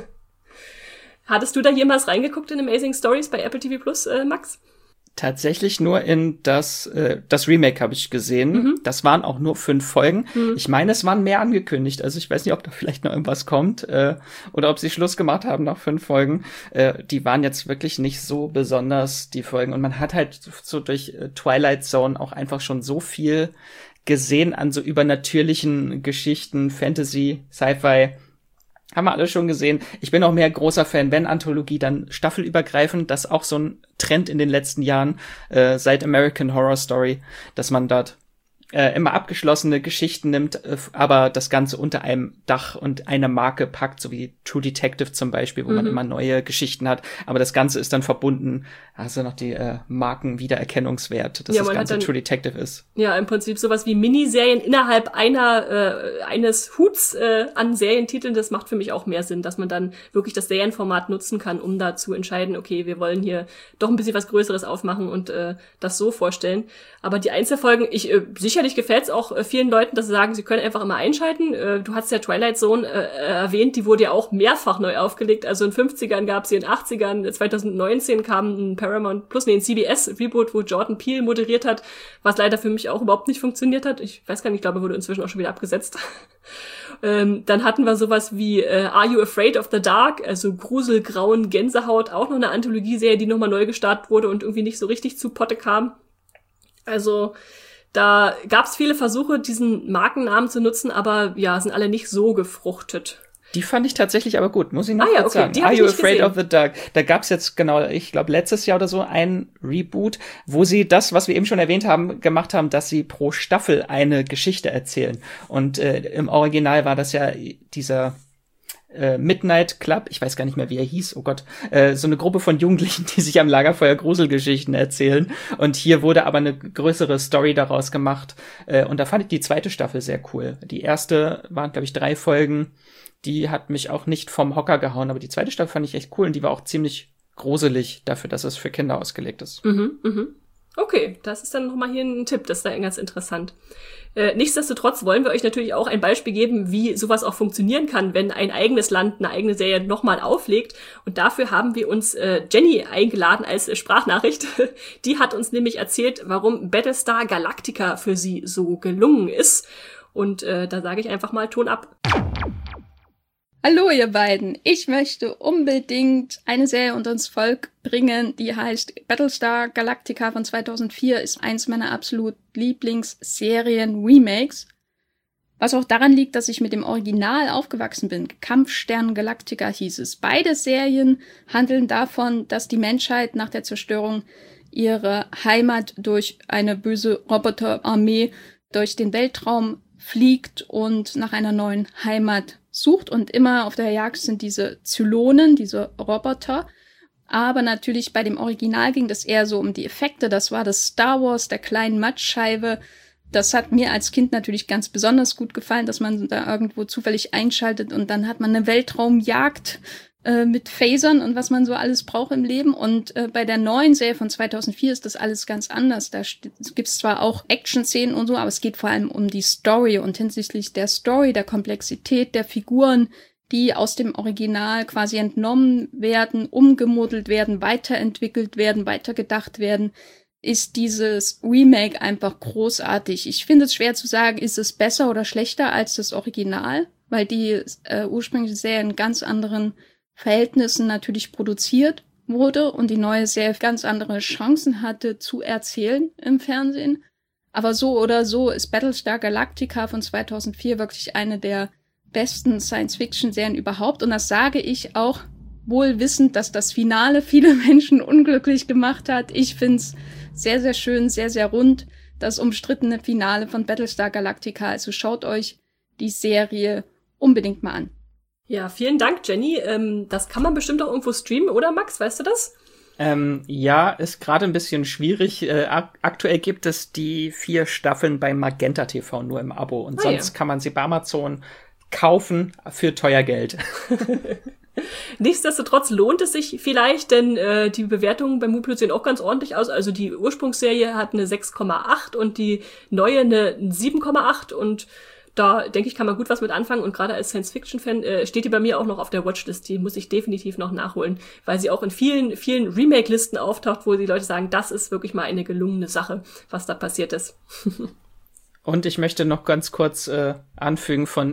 Hattest du da jemals reingeguckt in Amazing Stories bei Apple TV Plus, Max?
Tatsächlich nur in das Remake habe ich gesehen. Mhm. Das waren auch nur 5 Folgen. Mhm. Ich meine, es waren mehr angekündigt. Also ich weiß nicht, ob da vielleicht noch irgendwas kommt oder ob sie Schluss gemacht haben nach 5 Folgen. Die waren jetzt wirklich nicht so besonders, die Folgen. Und man hat halt so durch Twilight Zone auch einfach schon so viel gesehen an so übernatürlichen Geschichten, Fantasy, Sci-Fi. Haben wir alles schon gesehen. Ich bin auch mehr großer Fan, wenn Anthologie, dann staffelübergreifend. Das ist auch so ein Trend in den letzten Jahren, seit American Horror Story, dass man dort immer abgeschlossene Geschichten nimmt, aber das Ganze unter einem Dach und einer Marke packt, so wie True Detective zum Beispiel, wo man immer neue Geschichten hat. Aber das Ganze ist dann verbunden, also noch die Markenwiedererkennungswert, dass das Ganze dann, True Detective ist.
Ja, im Prinzip sowas wie Miniserien innerhalb eines Huts an Serientiteln, das macht für mich auch mehr Sinn, dass man dann wirklich das Serienformat nutzen kann, um da zu entscheiden, okay, wir wollen hier doch ein bisschen was Größeres aufmachen und das so vorstellen. Aber die Einzelfolgen, sicherlich gefällt es auch vielen Leuten, dass sie sagen, sie können einfach immer einschalten. Du hast ja Twilight Zone erwähnt, die wurde ja auch mehrfach neu aufgelegt. Also in den 50ern gab es sie, in den 80ern, 2019 kam ein Paramount Plus, ein CBS-Reboot, wo Jordan Peele moderiert hat, was leider für mich auch überhaupt nicht funktioniert hat. Ich weiß gar nicht, ich glaube, er wurde inzwischen auch schon wieder abgesetzt. Dann hatten wir sowas wie Are You Afraid of the Dark? Also Grusel, Grauen, Gänsehaut, auch noch eine Anthologieserie, die nochmal neu gestartet wurde und irgendwie nicht so richtig zu Potte kam. Also da gab es viele Versuche, diesen Markennamen zu nutzen, aber ja, sind alle nicht so gefruchtet.
Die fand ich tatsächlich aber gut, muss ich noch kurz sagen. Are You Afraid of the Dark? Da gab's jetzt genau, ich glaube letztes Jahr oder so ein Reboot, wo sie das, was wir eben schon erwähnt haben, gemacht haben, dass sie pro Staffel eine Geschichte erzählen. Und im Original war das ja dieser Midnight Club, ich weiß gar nicht mehr, wie er hieß, oh Gott, so eine Gruppe von Jugendlichen, die sich am Lagerfeuer Gruselgeschichten erzählen. Und hier wurde aber eine größere Story daraus gemacht. Und da fand ich die zweite Staffel sehr cool. Die erste waren, glaube ich, 3 Folgen. Die hat mich auch nicht vom Hocker gehauen, aber die zweite Staffel fand ich echt cool und die war auch ziemlich gruselig dafür, dass es für Kinder ausgelegt ist.
Okay, das ist dann nochmal hier ein Tipp, das ist dann ganz interessant. Nichtsdestotrotz wollen wir euch natürlich auch ein Beispiel geben, wie sowas auch funktionieren kann, wenn ein eigenes Land eine eigene Serie nochmal auflegt. Und dafür haben wir uns Jenny eingeladen als Sprachnachricht. Die hat uns nämlich erzählt, warum Battlestar Galactica für sie so gelungen ist. Und da sage ich einfach mal Ton ab.
Hallo ihr beiden, ich möchte unbedingt eine Serie unter ins Volk bringen, die heißt Battlestar Galactica von 2004, ist eins meiner absolut Lieblingsserien-Remakes. Was auch daran liegt, dass ich mit dem Original aufgewachsen bin. Kampfstern Galactica hieß es. Beide Serien handeln davon, dass die Menschheit nach der Zerstörung ihrer Heimat durch eine böse Roboterarmee durch den Weltraum fliegt und nach einer neuen Heimat sucht, und immer auf der Jagd sind diese Zylonen, diese Roboter. Aber natürlich bei dem Original ging das eher so um die Effekte. Das war das Star Wars der kleinen Mattscheibe. Das hat mir als Kind natürlich ganz besonders gut gefallen, dass man da irgendwo zufällig einschaltet und dann hat man eine Weltraumjagd mit Phasern und was man so alles braucht im Leben. Und bei der neuen Serie von 2004 ist das alles ganz anders. Da gibt's zwar auch Action-Szenen und so, aber es geht vor allem um die Story. Und hinsichtlich der Story, der Komplexität der Figuren, die aus dem Original quasi entnommen werden, umgemodelt werden, weiterentwickelt werden, weitergedacht werden, ist dieses Remake einfach großartig. Ich finde es schwer zu sagen, ist es besser oder schlechter als das Original, weil die ursprüngliche Serie in ganz anderen Verhältnissen natürlich produziert wurde und die neue Serie ganz andere Chancen hatte zu erzählen im Fernsehen. Aber so oder so ist Battlestar Galactica von 2004 wirklich eine der besten Science-Fiction-Serien überhaupt. Und das sage ich auch wohl wissend, dass das Finale viele Menschen unglücklich gemacht hat. Ich find's sehr, sehr schön, sehr, sehr rund, das umstrittene Finale von Battlestar Galactica. Also schaut euch die Serie unbedingt mal an.
Ja, vielen Dank, Jenny. Das kann man bestimmt auch irgendwo streamen, oder Max? Weißt du das?
Ja, ist gerade ein bisschen schwierig. Aktuell gibt es die 4 Staffeln bei Magenta TV nur im Abo. Und sonst kann man sie bei Amazon kaufen für teuer Geld.
Nichtsdestotrotz lohnt es sich vielleicht, denn die Bewertungen bei Muplot sehen auch ganz ordentlich aus. Also die Ursprungsserie hat eine 6,8 und die neue eine 7,8 und da, denke ich, kann man gut was mit anfangen. Und gerade als Science-Fiction-Fan steht die bei mir auch noch auf der Watchlist. Die muss ich definitiv noch nachholen, weil sie auch in vielen, vielen Remake-Listen auftaucht, wo die Leute sagen, das ist wirklich mal eine gelungene Sache, was da passiert ist.
Und ich möchte noch ganz kurz anfügen vom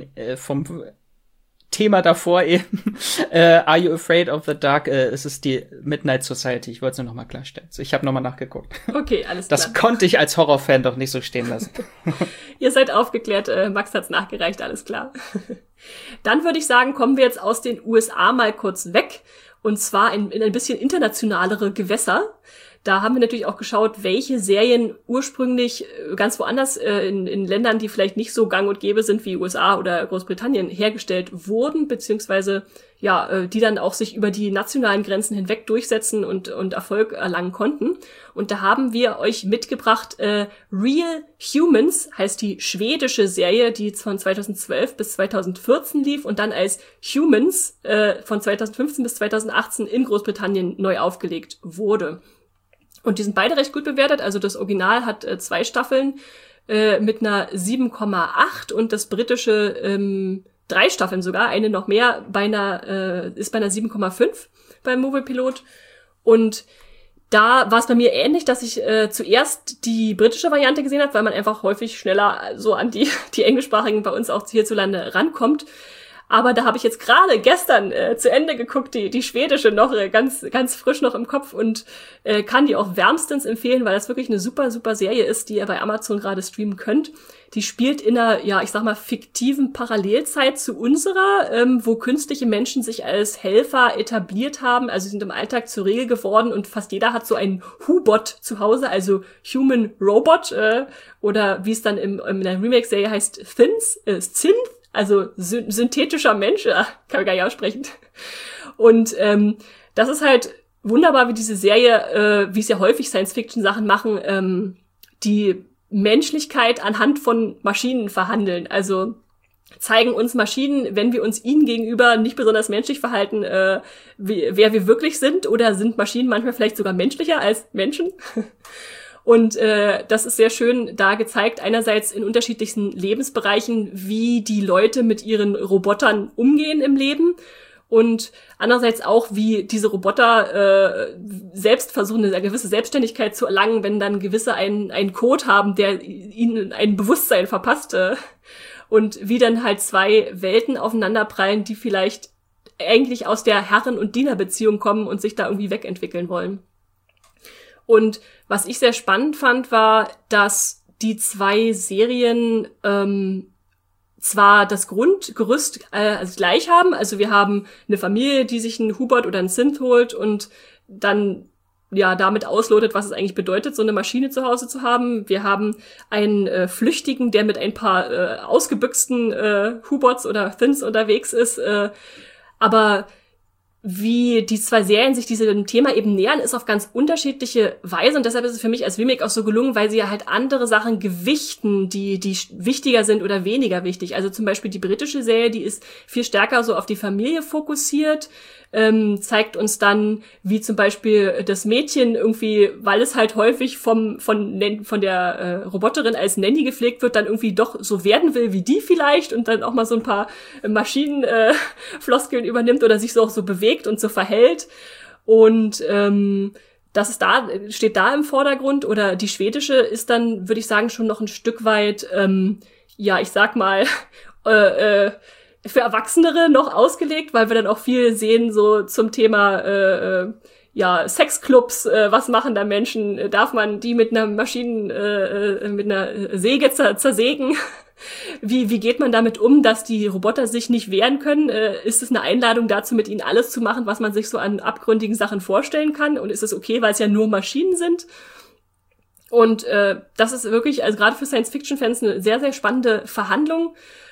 Thema davor eben. Are You Afraid of the Dark? Es ist die Midnight Society. Ich wollte es nur noch mal klarstellen. Ich habe noch mal nachgeguckt.
Okay, alles klar.
Das konnte ich als Horrorfan doch nicht so stehen lassen.
Ihr seid aufgeklärt. Max hat's nachgereicht, alles klar. Dann würde ich sagen, kommen wir jetzt aus den USA mal kurz weg. Und zwar in ein bisschen internationalere Gewässer. Da haben wir natürlich auch geschaut, welche Serien ursprünglich ganz woanders in Ländern, die vielleicht nicht so gang und gäbe sind wie USA oder Großbritannien, hergestellt wurden, beziehungsweise die dann auch sich über die nationalen Grenzen hinweg durchsetzen und Erfolg erlangen konnten. Und da haben wir euch mitgebracht, Real Humans heißt die schwedische Serie, die von 2012 bis 2014 lief und dann als Humans von 2015 bis 2018 in Großbritannien neu aufgelegt wurde. Und die sind beide recht gut bewertet. Also das Original hat 2 Staffeln mit einer 7,8 und das britische 3 Staffeln sogar, eine noch mehr, ist bei einer 7,5 beim Moviepilot. Und da war es bei mir ähnlich, dass ich zuerst die britische Variante gesehen habe, weil man einfach häufig schneller so an die englischsprachigen bei uns auch hierzulande rankommt. Aber da habe ich jetzt gerade gestern zu Ende geguckt, die schwedische noch ganz ganz frisch noch im Kopf und kann die auch wärmstens empfehlen, weil das wirklich eine super super Serie ist, die ihr bei Amazon gerade streamen könnt. Die spielt in einer, ich sag mal, fiktiven Parallelzeit zu unserer, wo künstliche Menschen sich als Helfer etabliert haben, also sie sind im Alltag zur Regel geworden und fast jeder hat so einen Hubot zu Hause, also Human Robot, oder wie es dann in der Remake-Serie heißt, Synth, also synthetischer Mensch, kann man gar nicht aussprechen. Und das ist halt wunderbar, wie diese Serie, wie es ja häufig Science-Fiction-Sachen machen, die Menschlichkeit anhand von Maschinen verhandeln. Also zeigen uns Maschinen, wenn wir uns ihnen gegenüber nicht besonders menschlich verhalten, wer wir wirklich sind, oder sind Maschinen manchmal vielleicht sogar menschlicher als Menschen. Und das ist sehr schön da gezeigt, einerseits in unterschiedlichsten Lebensbereichen, wie die Leute mit ihren Robotern umgehen im Leben und andererseits auch, wie diese Roboter selbst versuchen, eine gewisse Selbstständigkeit zu erlangen, wenn dann gewisse einen Code haben, der ihnen ein Bewusstsein verpasst und wie dann halt zwei Welten aufeinanderprallen, die vielleicht eigentlich aus der Herren- und Dienerbeziehung kommen und sich da irgendwie wegentwickeln wollen. Und was ich sehr spannend fand, war, dass die zwei Serien zwar das Grundgerüst also gleich haben, also wir haben eine Familie, die sich einen Hubert oder einen Synth holt und dann ja damit auslotet, was es eigentlich bedeutet, so eine Maschine zu Hause zu haben. Wir haben einen Flüchtigen, der mit ein paar ausgebüxten Huberts oder Synths unterwegs ist, aber wie die zwei Serien sich diesem Thema eben nähern, ist auf ganz unterschiedliche Weise und deshalb ist es für mich als Remake auch so gelungen, weil sie ja halt andere Sachen gewichten, die wichtiger sind oder weniger wichtig. Also zum Beispiel die britische Serie, die ist viel stärker so auf die Familie fokussiert, zeigt uns dann, wie zum Beispiel das Mädchen irgendwie, weil es halt häufig von der Roboterin als Nanny gepflegt wird, dann irgendwie doch so werden will wie die vielleicht und dann auch mal so ein paar Maschinenfloskeln übernimmt oder sich so auch so bewegt und so verhält. Und das ist steht da im Vordergrund. Oder die schwedische ist dann, würde ich sagen, schon noch ein Stück weit, ich sag mal, für Erwachsenere noch ausgelegt, weil wir dann auch viel sehen so zum Thema Sexclubs, was machen da Menschen, darf man die mit einer mit einer Säge zersägen? Wie geht man damit um, dass die Roboter sich nicht wehren können? Ist es eine Einladung dazu, mit ihnen alles zu machen, was man sich so an abgründigen Sachen vorstellen kann? Und ist es okay, weil es ja nur Maschinen sind? Und das ist wirklich, also gerade für Science-Fiction-Fans, eine sehr, sehr spannende Verhandlung.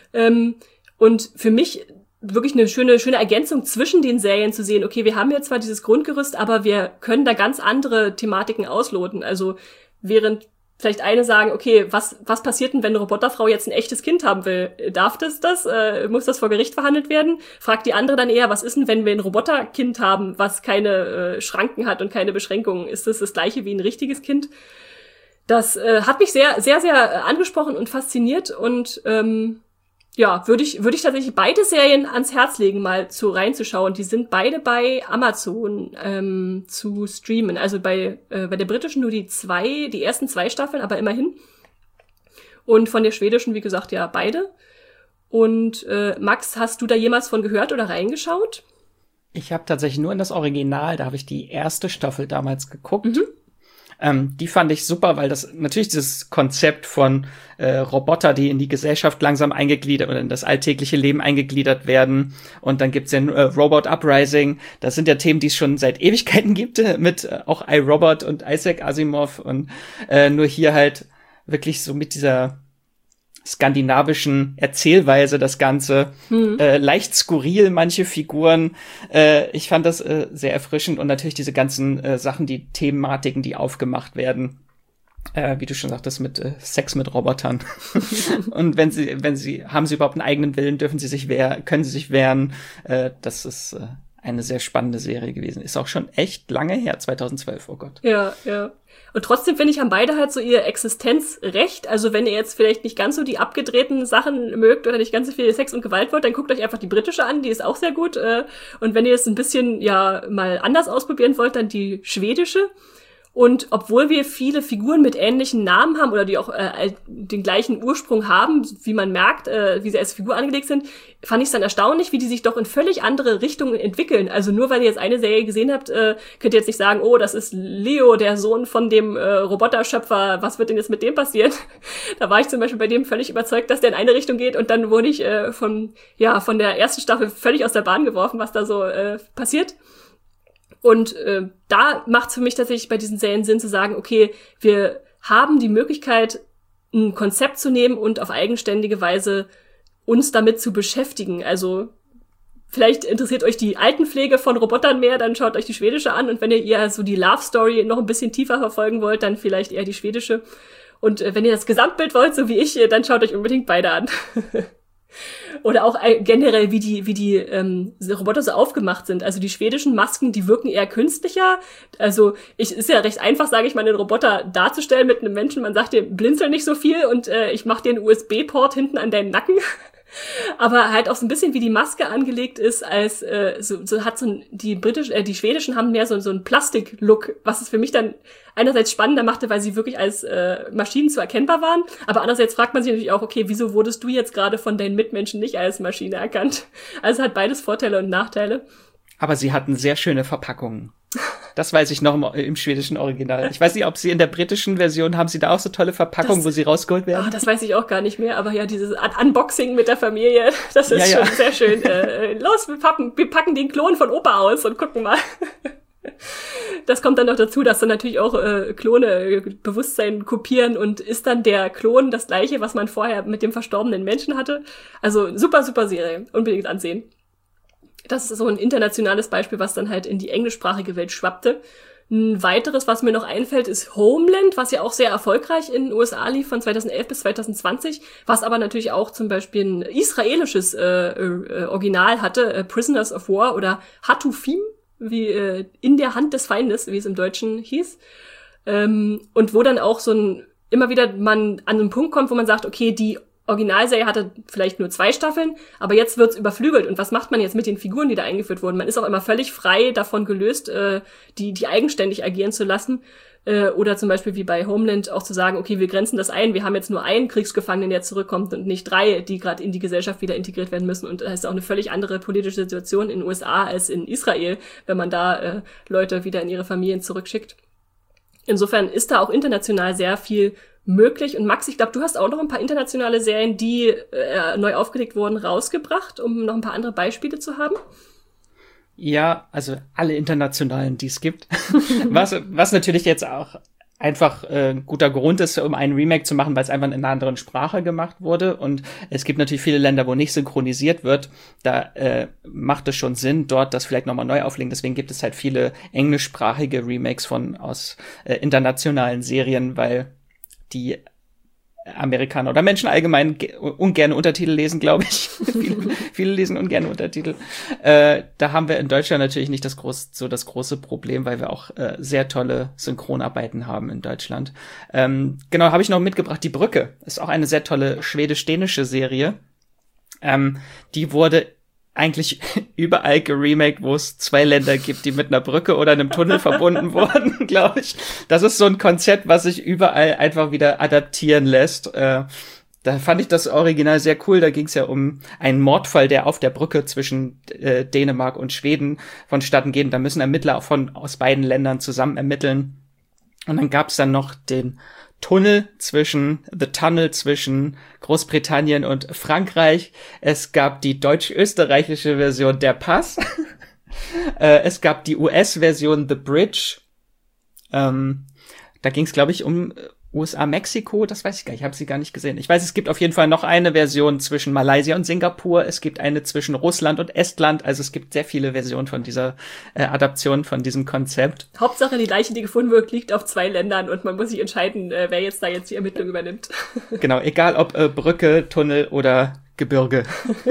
Und für mich wirklich eine schöne Ergänzung zwischen den Serien zu sehen, okay, wir haben jetzt zwar dieses Grundgerüst, aber wir können da ganz andere Thematiken ausloten. Also während vielleicht eine sagen, okay, was passiert denn, wenn eine Roboterfrau jetzt ein echtes Kind haben will? Darf das? Muss das vor Gericht verhandelt werden? Fragt die andere dann eher, was ist denn, wenn wir ein Roboterkind haben, was keine Schranken hat und keine Beschränkungen? Ist das gleiche wie ein richtiges Kind? Das hat mich sehr, sehr, sehr angesprochen und fasziniert und würde ich tatsächlich beide Serien ans Herz legen, mal reinzuschauen. Die sind beide bei Amazon zu streamen. Also bei der britischen nur die ersten 2 Staffeln, aber immerhin. Und von der schwedischen, wie gesagt, ja, beide. Und Max, hast du da jemals von gehört oder reingeschaut?
Ich habe tatsächlich nur in das Original, da habe ich die erste Staffel damals geguckt. Mhm. Die fand ich super, weil das natürlich dieses Konzept von Roboter, die in die Gesellschaft langsam eingegliedert oder in das alltägliche Leben eingegliedert werden. Und dann gibt's den Robot Uprising. Das sind ja Themen, die es schon seit Ewigkeiten gibt, mit auch iRobot und Isaac Asimov. Und nur hier halt wirklich so mit dieser skandinavischen Erzählweise das Ganze. Leicht skurril, manche Figuren. Ich fand das sehr erfrischend und natürlich diese ganzen Sachen, die Thematiken, die aufgemacht werden. Wie du schon sagtest, mit Sex mit Robotern. Und haben sie überhaupt einen eigenen Willen, können sie sich wehren. Das ist eine sehr spannende Serie gewesen. Ist auch schon echt lange her, 2012, oh Gott.
Ja. Und trotzdem finde ich, haben beide halt so ihr Existenzrecht. Also wenn ihr jetzt vielleicht nicht ganz so die abgedrehten Sachen mögt oder nicht ganz so viel Sex und Gewalt wollt, dann guckt euch einfach die britische an, die ist auch sehr gut. Und wenn ihr es ein bisschen mal anders ausprobieren wollt, dann die schwedische. Und obwohl wir viele Figuren mit ähnlichen Namen haben oder die auch den gleichen Ursprung haben, wie man merkt, wie sie als Figur angelegt sind, fand ich es dann erstaunlich, wie die sich doch in völlig andere Richtungen entwickeln. Also nur weil ihr jetzt eine Serie gesehen habt, könnt ihr jetzt nicht sagen, oh, das ist Leo, der Sohn von dem Roboterschöpfer, was wird denn jetzt mit dem passieren? Da war ich zum Beispiel bei dem völlig überzeugt, dass der in eine Richtung geht und dann wurde ich von der ersten Staffel völlig aus der Bahn geworfen, was da so passiert. Und da macht es für mich tatsächlich bei diesen Serien Sinn zu sagen, okay, wir haben die Möglichkeit, ein Konzept zu nehmen und auf eigenständige Weise uns damit zu beschäftigen. Also vielleicht interessiert euch die Altenpflege von Robotern mehr, dann schaut euch die schwedische an. Und wenn ihr eher so die Love Story noch ein bisschen tiefer verfolgen wollt, dann vielleicht eher die schwedische. Und wenn ihr das Gesamtbild wollt, so wie ich, dann schaut euch unbedingt beide an. Oder auch generell, wie die Roboter so aufgemacht sind. Also die schwedischen Masken, die wirken eher künstlicher. Also ist ja recht einfach, sage ich mal, den Roboter darzustellen mit einem Menschen. Man sagt dir, blinzel nicht so viel und ich mach dir einen USB-Port hinten an deinen Nacken. Aber halt auch so ein bisschen wie die Maske angelegt ist, als die Schwedischen haben mehr so einen Plastik-Look, was es für mich dann einerseits spannender machte, weil sie wirklich als Maschinen zu erkennbar waren, aber andererseits fragt man sich natürlich auch, okay, wieso wurdest du jetzt gerade von deinen Mitmenschen nicht als Maschine erkannt? Also hat beides Vorteile und Nachteile.
Aber sie hatten sehr schöne Verpackungen. Das weiß ich noch im schwedischen Original. Ich weiß nicht, ob sie in der britischen Version haben sie da auch so tolle Verpackungen, wo sie rausgeholt werden.
Das weiß ich auch gar nicht mehr, aber ja, dieses Unboxing mit der Familie, das ist schon sehr schön. Los, wir packen den Klon von Opa aus und gucken mal. Das kommt dann noch dazu, dass dann natürlich auch Klone Bewusstsein kopieren und ist dann der Klon das gleiche, was man vorher mit dem verstorbenen Menschen hatte. Also super, super Serie. Unbedingt ansehen. Das ist so ein internationales Beispiel, was dann halt in die englischsprachige Welt schwappte. Ein weiteres, was mir noch einfällt, ist Homeland, was ja auch sehr erfolgreich in den USA lief von 2011 bis 2020, was aber natürlich auch zum Beispiel ein israelisches Original hatte, Prisoners of War oder Hatufim, wie in der Hand des Feindes, wie es im Deutschen hieß. Und wo dann auch immer wieder man an einen Punkt kommt, wo man sagt, okay, die Originalserie hatte vielleicht nur 2 Staffeln, aber jetzt wird's überflügelt. Und was macht man jetzt mit den Figuren, die da eingeführt wurden? Man ist auch immer völlig frei davon gelöst, die eigenständig agieren zu lassen. Oder zum Beispiel wie bei Homeland auch zu sagen, okay, wir grenzen das ein, wir haben jetzt nur einen Kriegsgefangenen, der zurückkommt und nicht 3, die gerade in die Gesellschaft wieder integriert werden müssen. Und das ist auch eine völlig andere politische Situation in den USA als in Israel, wenn man da Leute wieder in ihre Familien zurückschickt. Insofern ist da auch international sehr viel möglich. Und Max, ich glaube, du hast auch noch ein paar internationale Serien, die neu aufgelegt wurden, rausgebracht, um noch ein paar andere Beispiele zu haben.
Ja, also alle internationalen, die es gibt. was natürlich jetzt auch einfach ein guter Grund ist, um einen Remake zu machen, weil es einfach in einer anderen Sprache gemacht wurde. Und es gibt natürlich viele Länder, wo nicht synchronisiert wird. Da macht es schon Sinn, dort das vielleicht nochmal neu auflegen. Deswegen gibt es halt viele englischsprachige Remakes aus internationalen Serien, weil die Amerikaner oder Menschen allgemein ungern Untertitel lesen, glaube ich. viele lesen ungern Untertitel. Da haben wir in Deutschland natürlich nicht das große Problem, weil wir auch sehr tolle Synchronarbeiten haben in Deutschland. Genau, habe ich noch mitgebracht. Die Brücke ist auch eine sehr tolle schwedisch-dänische Serie. Die wurde eigentlich überall geremaked, wo es 2 Länder gibt, die mit einer Brücke oder einem Tunnel verbunden wurden, glaube ich. Das ist so ein Konzept, was sich überall einfach wieder adaptieren lässt. Da fand ich das Original sehr cool. Da ging es ja um einen Mordfall, der auf der Brücke zwischen Dänemark und Schweden vonstatten geht. Da müssen Ermittler aus beiden Ländern zusammen ermitteln. Und dann gab es dann noch den Tunnel zwischen Großbritannien und Frankreich. Es gab die deutsch-österreichische Version Der Pass. Es gab die US-Version The Bridge. Da ging es, glaube ich, um USA-Mexiko. Das weiß ich gar nicht, ich habe sie gar nicht gesehen. Ich weiß, es gibt auf jeden Fall noch eine Version zwischen Malaysia und Singapur. Es gibt eine zwischen Russland und Estland. Also es gibt sehr viele Versionen von dieser Adaption, von diesem Konzept.
Hauptsache, die Leiche, die gefunden wird, liegt auf 2 Ländern und man muss sich entscheiden, wer jetzt die Ermittlung übernimmt.
Genau, egal ob Brücke, Tunnel oder Gebirge.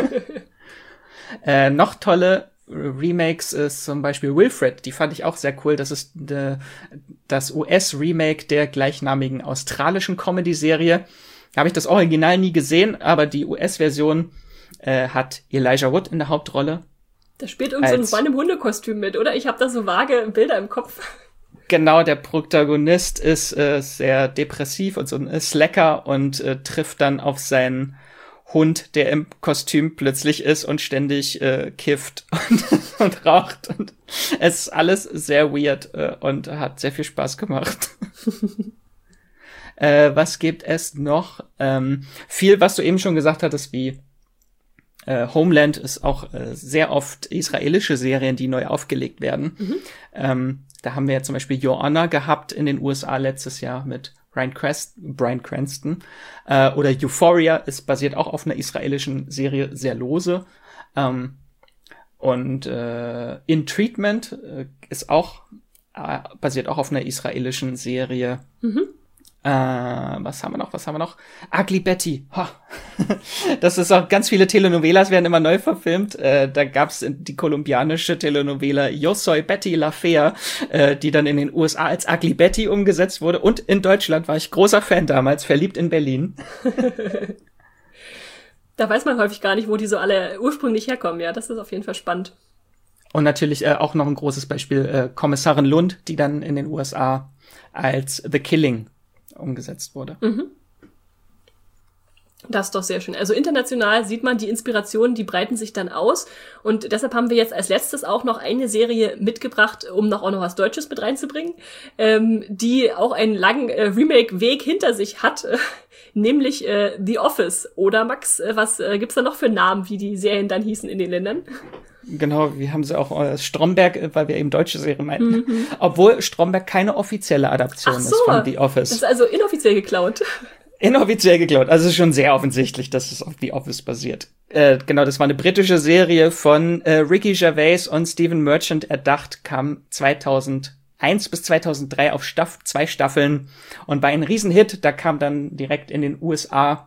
Noch tolle Remakes ist zum Beispiel Wilfred, die fand ich auch sehr cool. Das ist das US-Remake der gleichnamigen australischen Comedy-Serie. Da habe ich das Original nie gesehen, aber die US-Version hat Elijah Wood in der Hauptrolle.
Da spielt irgend so ein Mann im Hundekostüm mit, oder? Ich habe da so vage Bilder im Kopf.
Genau, der Protagonist ist sehr depressiv und so ein Slacker und trifft dann auf seinen Hund, der im Kostüm plötzlich ist und ständig kifft und raucht. Und es ist alles sehr weird und hat sehr viel Spaß gemacht. Was gibt es noch? Viel, was du eben schon gesagt hattest, wie Homeland ist auch sehr oft israelische Serien, die neu aufgelegt werden. Da haben wir ja zum Beispiel Your Honor gehabt in den USA letztes Jahr mit Bryan Cranston. Oder Euphoria ist basiert auch auf einer israelischen Serie, sehr lose. Und In Treatment ist auch basiert auch auf einer israelischen Serie. Was haben wir noch? Ugly Betty. Das ist auch, ganz viele Telenovelas werden immer neu verfilmt. Da gab's die kolumbianische Telenovela Yo Soy Betty La Fea, die dann in den USA als Ugly Betty umgesetzt wurde. Und in Deutschland war ich großer Fan damals, Verliebt in Berlin.
Da weiß man häufig gar nicht, wo die so alle ursprünglich herkommen. Ja, das ist auf jeden Fall spannend.
Und natürlich auch noch ein großes Beispiel, Kommissarin Lund, die dann in den USA als The Killing umgesetzt wurde.
Mhm. Das ist doch sehr schön. Also international sieht man, die Inspirationen, die breiten sich dann aus. Und deshalb haben wir jetzt als letztes auch noch eine Serie mitgebracht, um auch noch was Deutsches mit reinzubringen, die auch einen langen Remake-Weg hinter sich hat, nämlich The Office. Oder Max, was gibt's da noch für Namen, wie die Serien dann hießen in den Ländern?
Genau, wir haben sie auch Stromberg, weil wir eben deutsche Serien meinten. Mhm. Obwohl Stromberg keine offizielle Adaption ist von The Office.
Das ist also inoffiziell geklaut.
Inoffiziell geklaut. Also es ist schon sehr offensichtlich, dass es auf The Office basiert. Genau, das war eine britische Serie von Ricky Gervais und Stephen Merchant erdacht, kam 2001 bis 2003 auf 2 Staffeln und war ein Riesenhit. Da kam dann direkt in den USA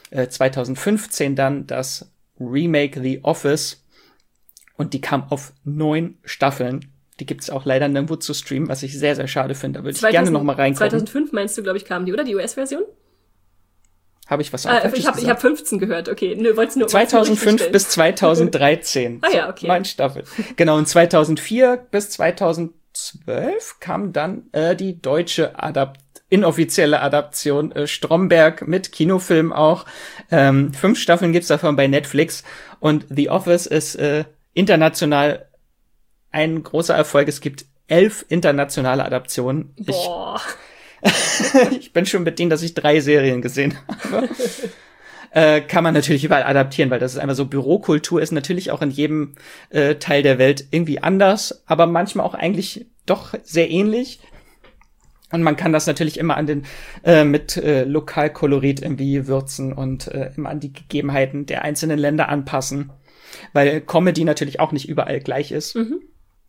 2015 dann das Remake The Office. Und die kam auf 9 Staffeln. Die gibt's auch leider nirgendwo zu streamen, was ich sehr, sehr schade finde. Da würde ich gerne noch mal reingucken.
2005 meinst du, glaube ich, kam die, oder? Die US-Version?
Habe ich was falsches
gesagt? Ich hab 15 gehört, okay. Nö, wollt's nur
2005 bis 2013.
Ah ja, okay.
9 Staffeln. Genau, und 2004 bis 2012 kam dann die deutsche inoffizielle Adaption Stromberg mit Kinofilm auch. 5 Staffeln gibt's davon bei Netflix. Und The Office ist international ein großer Erfolg. Es gibt 11 internationale Adaptionen.
Boah.
Ich bin schon bedient, dass ich 3 Serien gesehen habe. Kann man natürlich überall adaptieren, weil das ist einfach so, Bürokultur ist natürlich auch in jedem Teil der Welt irgendwie anders, aber manchmal auch eigentlich doch sehr ähnlich. Und man kann das natürlich immer an den mit Lokalkolorit irgendwie würzen und immer an die Gegebenheiten der einzelnen Länder anpassen, weil Comedy natürlich auch nicht überall gleich ist. Mhm.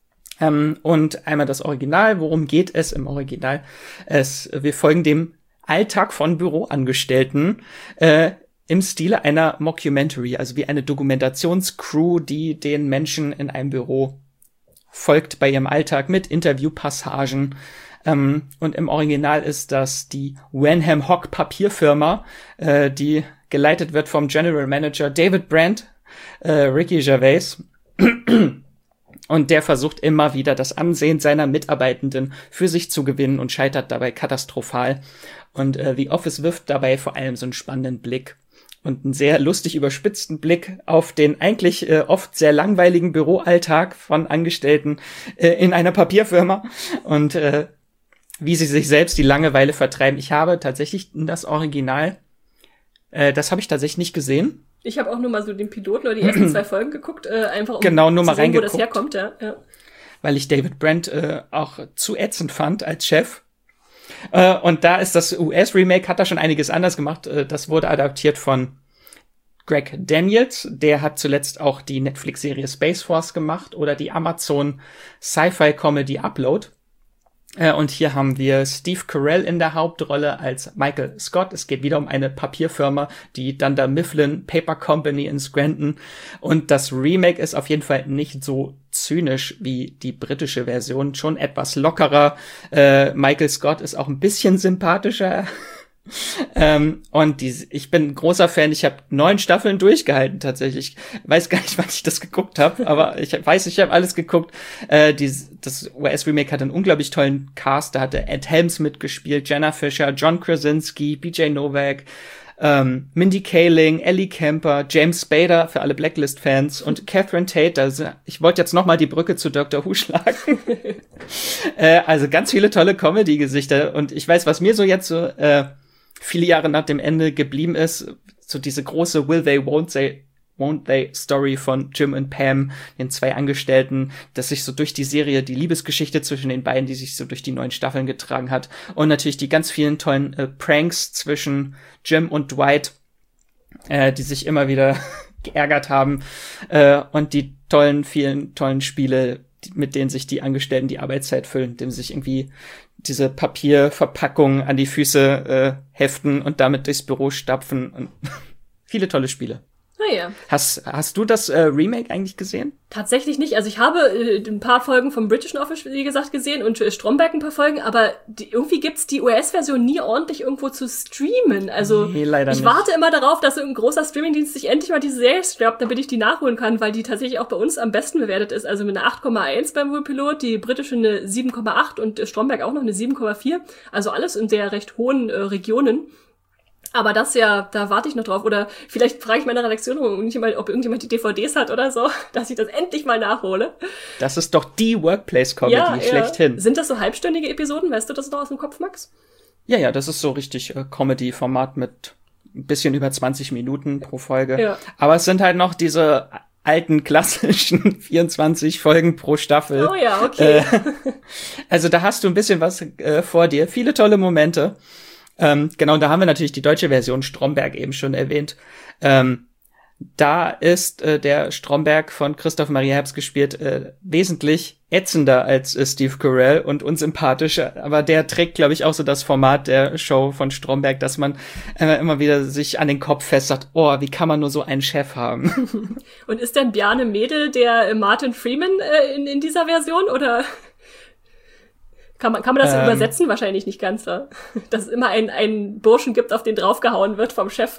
Und einmal das Original. Worum geht es im Original? Wir folgen dem Alltag von Büroangestellten im Stile einer Mockumentary, also wie eine Dokumentationscrew, die den Menschen in einem Büro folgt bei ihrem Alltag mit Interviewpassagen. Und im Original ist das die Wenham Hock Papierfirma, die geleitet wird vom General Manager David Brandt, Ricky Gervais. Und der versucht immer wieder, das Ansehen seiner Mitarbeitenden für sich zu gewinnen und scheitert dabei katastrophal. Und The Office wirft dabei vor allem so einen spannenden Blick und einen sehr lustig überspitzten Blick auf den eigentlich oft sehr langweiligen Büroalltag von Angestellten in einer Papierfirma und wie sie sich selbst die Langeweile vertreiben. Ich habe tatsächlich das Original, das habe ich tatsächlich nicht gesehen.
Ich habe auch nur mal so den Piloten oder die ersten 2 Folgen geguckt, einfach um
genau, nur mal
zu sehen, wo das herkommt. Ja.
Weil ich David Brandt auch zu ätzend fand als Chef. Und da ist das US-Remake, hat da schon einiges anders gemacht. Das wurde adaptiert von Greg Daniels. Der hat zuletzt auch die Netflix-Serie Space Force gemacht oder die Amazon Sci-Fi-Comedy Upload. Und hier haben wir Steve Carell in der Hauptrolle als Michael Scott. Es geht wieder um eine Papierfirma, die Dunder Mifflin Paper Company in Scranton. Und das Remake ist auf jeden Fall nicht so zynisch wie die britische Version, schon etwas lockerer. Michael Scott ist auch ein bisschen sympathischer. Und ich bin ein großer Fan. Ich habe 9 Staffeln durchgehalten tatsächlich. Weiß gar nicht, wann ich das geguckt habe, aber ich habe alles geguckt. Das US-Remake hat einen unglaublich tollen Cast. Da hatte Ed Helms mitgespielt, Jenna Fischer, John Krasinski, BJ Novak, Mindy Kaling, Ellie Kemper, James Spader für alle Blacklist-Fans und Catherine Tate. Also ich wollte jetzt noch mal die Brücke zu Dr. Who schlagen. Also ganz viele tolle Comedy-Gesichter. Und ich weiß, was mir so jetzt so viele Jahre nach dem Ende geblieben ist, so diese große Will They, Won't They Story von Jim und Pam, den 2 Angestellten, dass sich so durch die Serie die Liebesgeschichte zwischen den beiden, die sich so durch die 9 Staffeln getragen hat und natürlich die ganz vielen tollen Pranks zwischen Jim und Dwight, die sich immer wieder geärgert haben und die vielen tollen Spiele mit denen sich die Angestellten die Arbeitszeit füllen, indem sie sich irgendwie diese Papierverpackungen an die Füße heften und damit durchs Büro stapfen und viele tolle Spiele.
Naja.
Hast du das Remake eigentlich gesehen?
Tatsächlich nicht. Also ich habe ein paar Folgen vom Britischen Office, wie gesagt, gesehen und Stromberg ein paar Folgen, aber irgendwie gibt's die US-Version nie ordentlich irgendwo zu streamen. Also
nee, leider
ich
nicht.
warte immer darauf, dass irgendein großer Streamingdienst sich endlich mal diese Serie schnappt, damit ich die nachholen kann, weil die tatsächlich auch bei uns am besten bewertet ist. Also mit einer 8,1 beim Wohlpilot, die britische eine 7,8 und Stromberg auch noch eine 7,4. Also alles in sehr recht hohen Regionen. Aber das ja, da warte ich noch drauf. Oder vielleicht frage ich meine Redaktion, ob irgendjemand die DVDs hat oder so, dass ich das endlich mal nachhole.
Das ist doch die Workplace-Comedy schlechthin.
Sind das so halbstündige Episoden? Weißt du das noch aus dem Kopf, Max?
Ja, das ist so richtig Comedy-Format mit ein bisschen über 20 Minuten pro Folge. Ja. Aber es sind halt noch diese alten klassischen 24 Folgen pro Staffel.
Oh ja, okay.
Also da hast du ein bisschen was vor dir. Viele tolle Momente. Genau, da haben wir natürlich die deutsche Version Stromberg eben schon erwähnt. Da ist der Stromberg von Christoph Maria Herbst gespielt wesentlich ätzender als Steve Carell und unsympathischer. Aber der trägt, glaube ich, auch so das Format der Show von Stromberg, dass man immer wieder sich an den Kopf fest sagt, oh, wie kann man nur so einen Chef haben?
Und ist denn Bjarne Mädel der Martin Freeman in dieser Version, oder? Kann man das übersetzen? Wahrscheinlich nicht ganz, da. Dass es immer einen Burschen gibt, auf den draufgehauen wird vom Chef.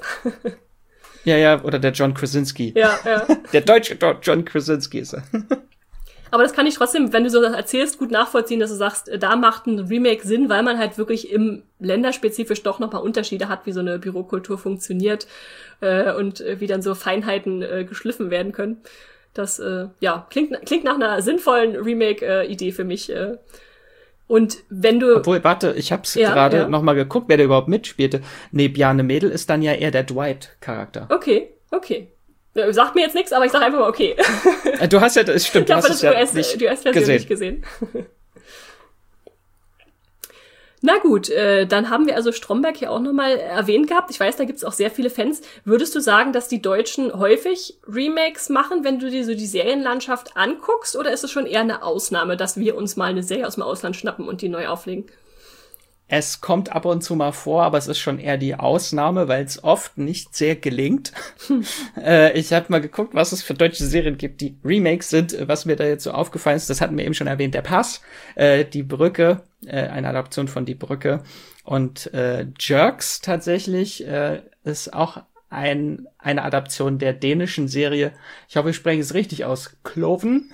Ja, oder der John Krasinski.
Ja.
Der deutsche John Krasinski ist er.
Aber das kann ich trotzdem, wenn du so das erzählst, gut nachvollziehen, dass du sagst, da macht ein Remake Sinn, weil man halt wirklich im länderspezifisch doch nochmal Unterschiede hat, wie so eine Bürokultur funktioniert und wie dann so Feinheiten geschliffen werden können. Das klingt nach einer sinnvollen Remake-Idee für mich. Und wenn du...
Obwohl, warte, ich hab's gerade noch mal geguckt, wer da überhaupt mitspielte. Nee, Bjarne Mädel ist dann ja eher der Dwight-Charakter.
Okay. Sagt mir jetzt nichts, aber ich sag einfach mal okay.
Du hast ja, das stimmt,
du hast es ja die US-Version nicht gesehen. Na gut, dann haben wir also Stromberg hier auch nochmal erwähnt gehabt. Ich weiß, da gibt's auch sehr viele Fans. Würdest du sagen, dass die Deutschen häufig Remakes machen, wenn du dir so die Serienlandschaft anguckst? Oder ist es schon eher eine Ausnahme, dass wir uns mal eine Serie aus dem Ausland schnappen und die neu auflegen?
Es kommt ab und zu mal vor, aber es ist schon eher die Ausnahme, weil es oft nicht sehr gelingt. Ich habe mal geguckt, was es für deutsche Serien gibt, die Remakes sind. Was mir da jetzt so aufgefallen ist, das hatten wir eben schon erwähnt, der Pass, Die Brücke, eine Adaption von Die Brücke. Und Jerks tatsächlich ist auch eine Adaption der dänischen Serie. Ich hoffe, ich spreche es richtig aus. Kloven.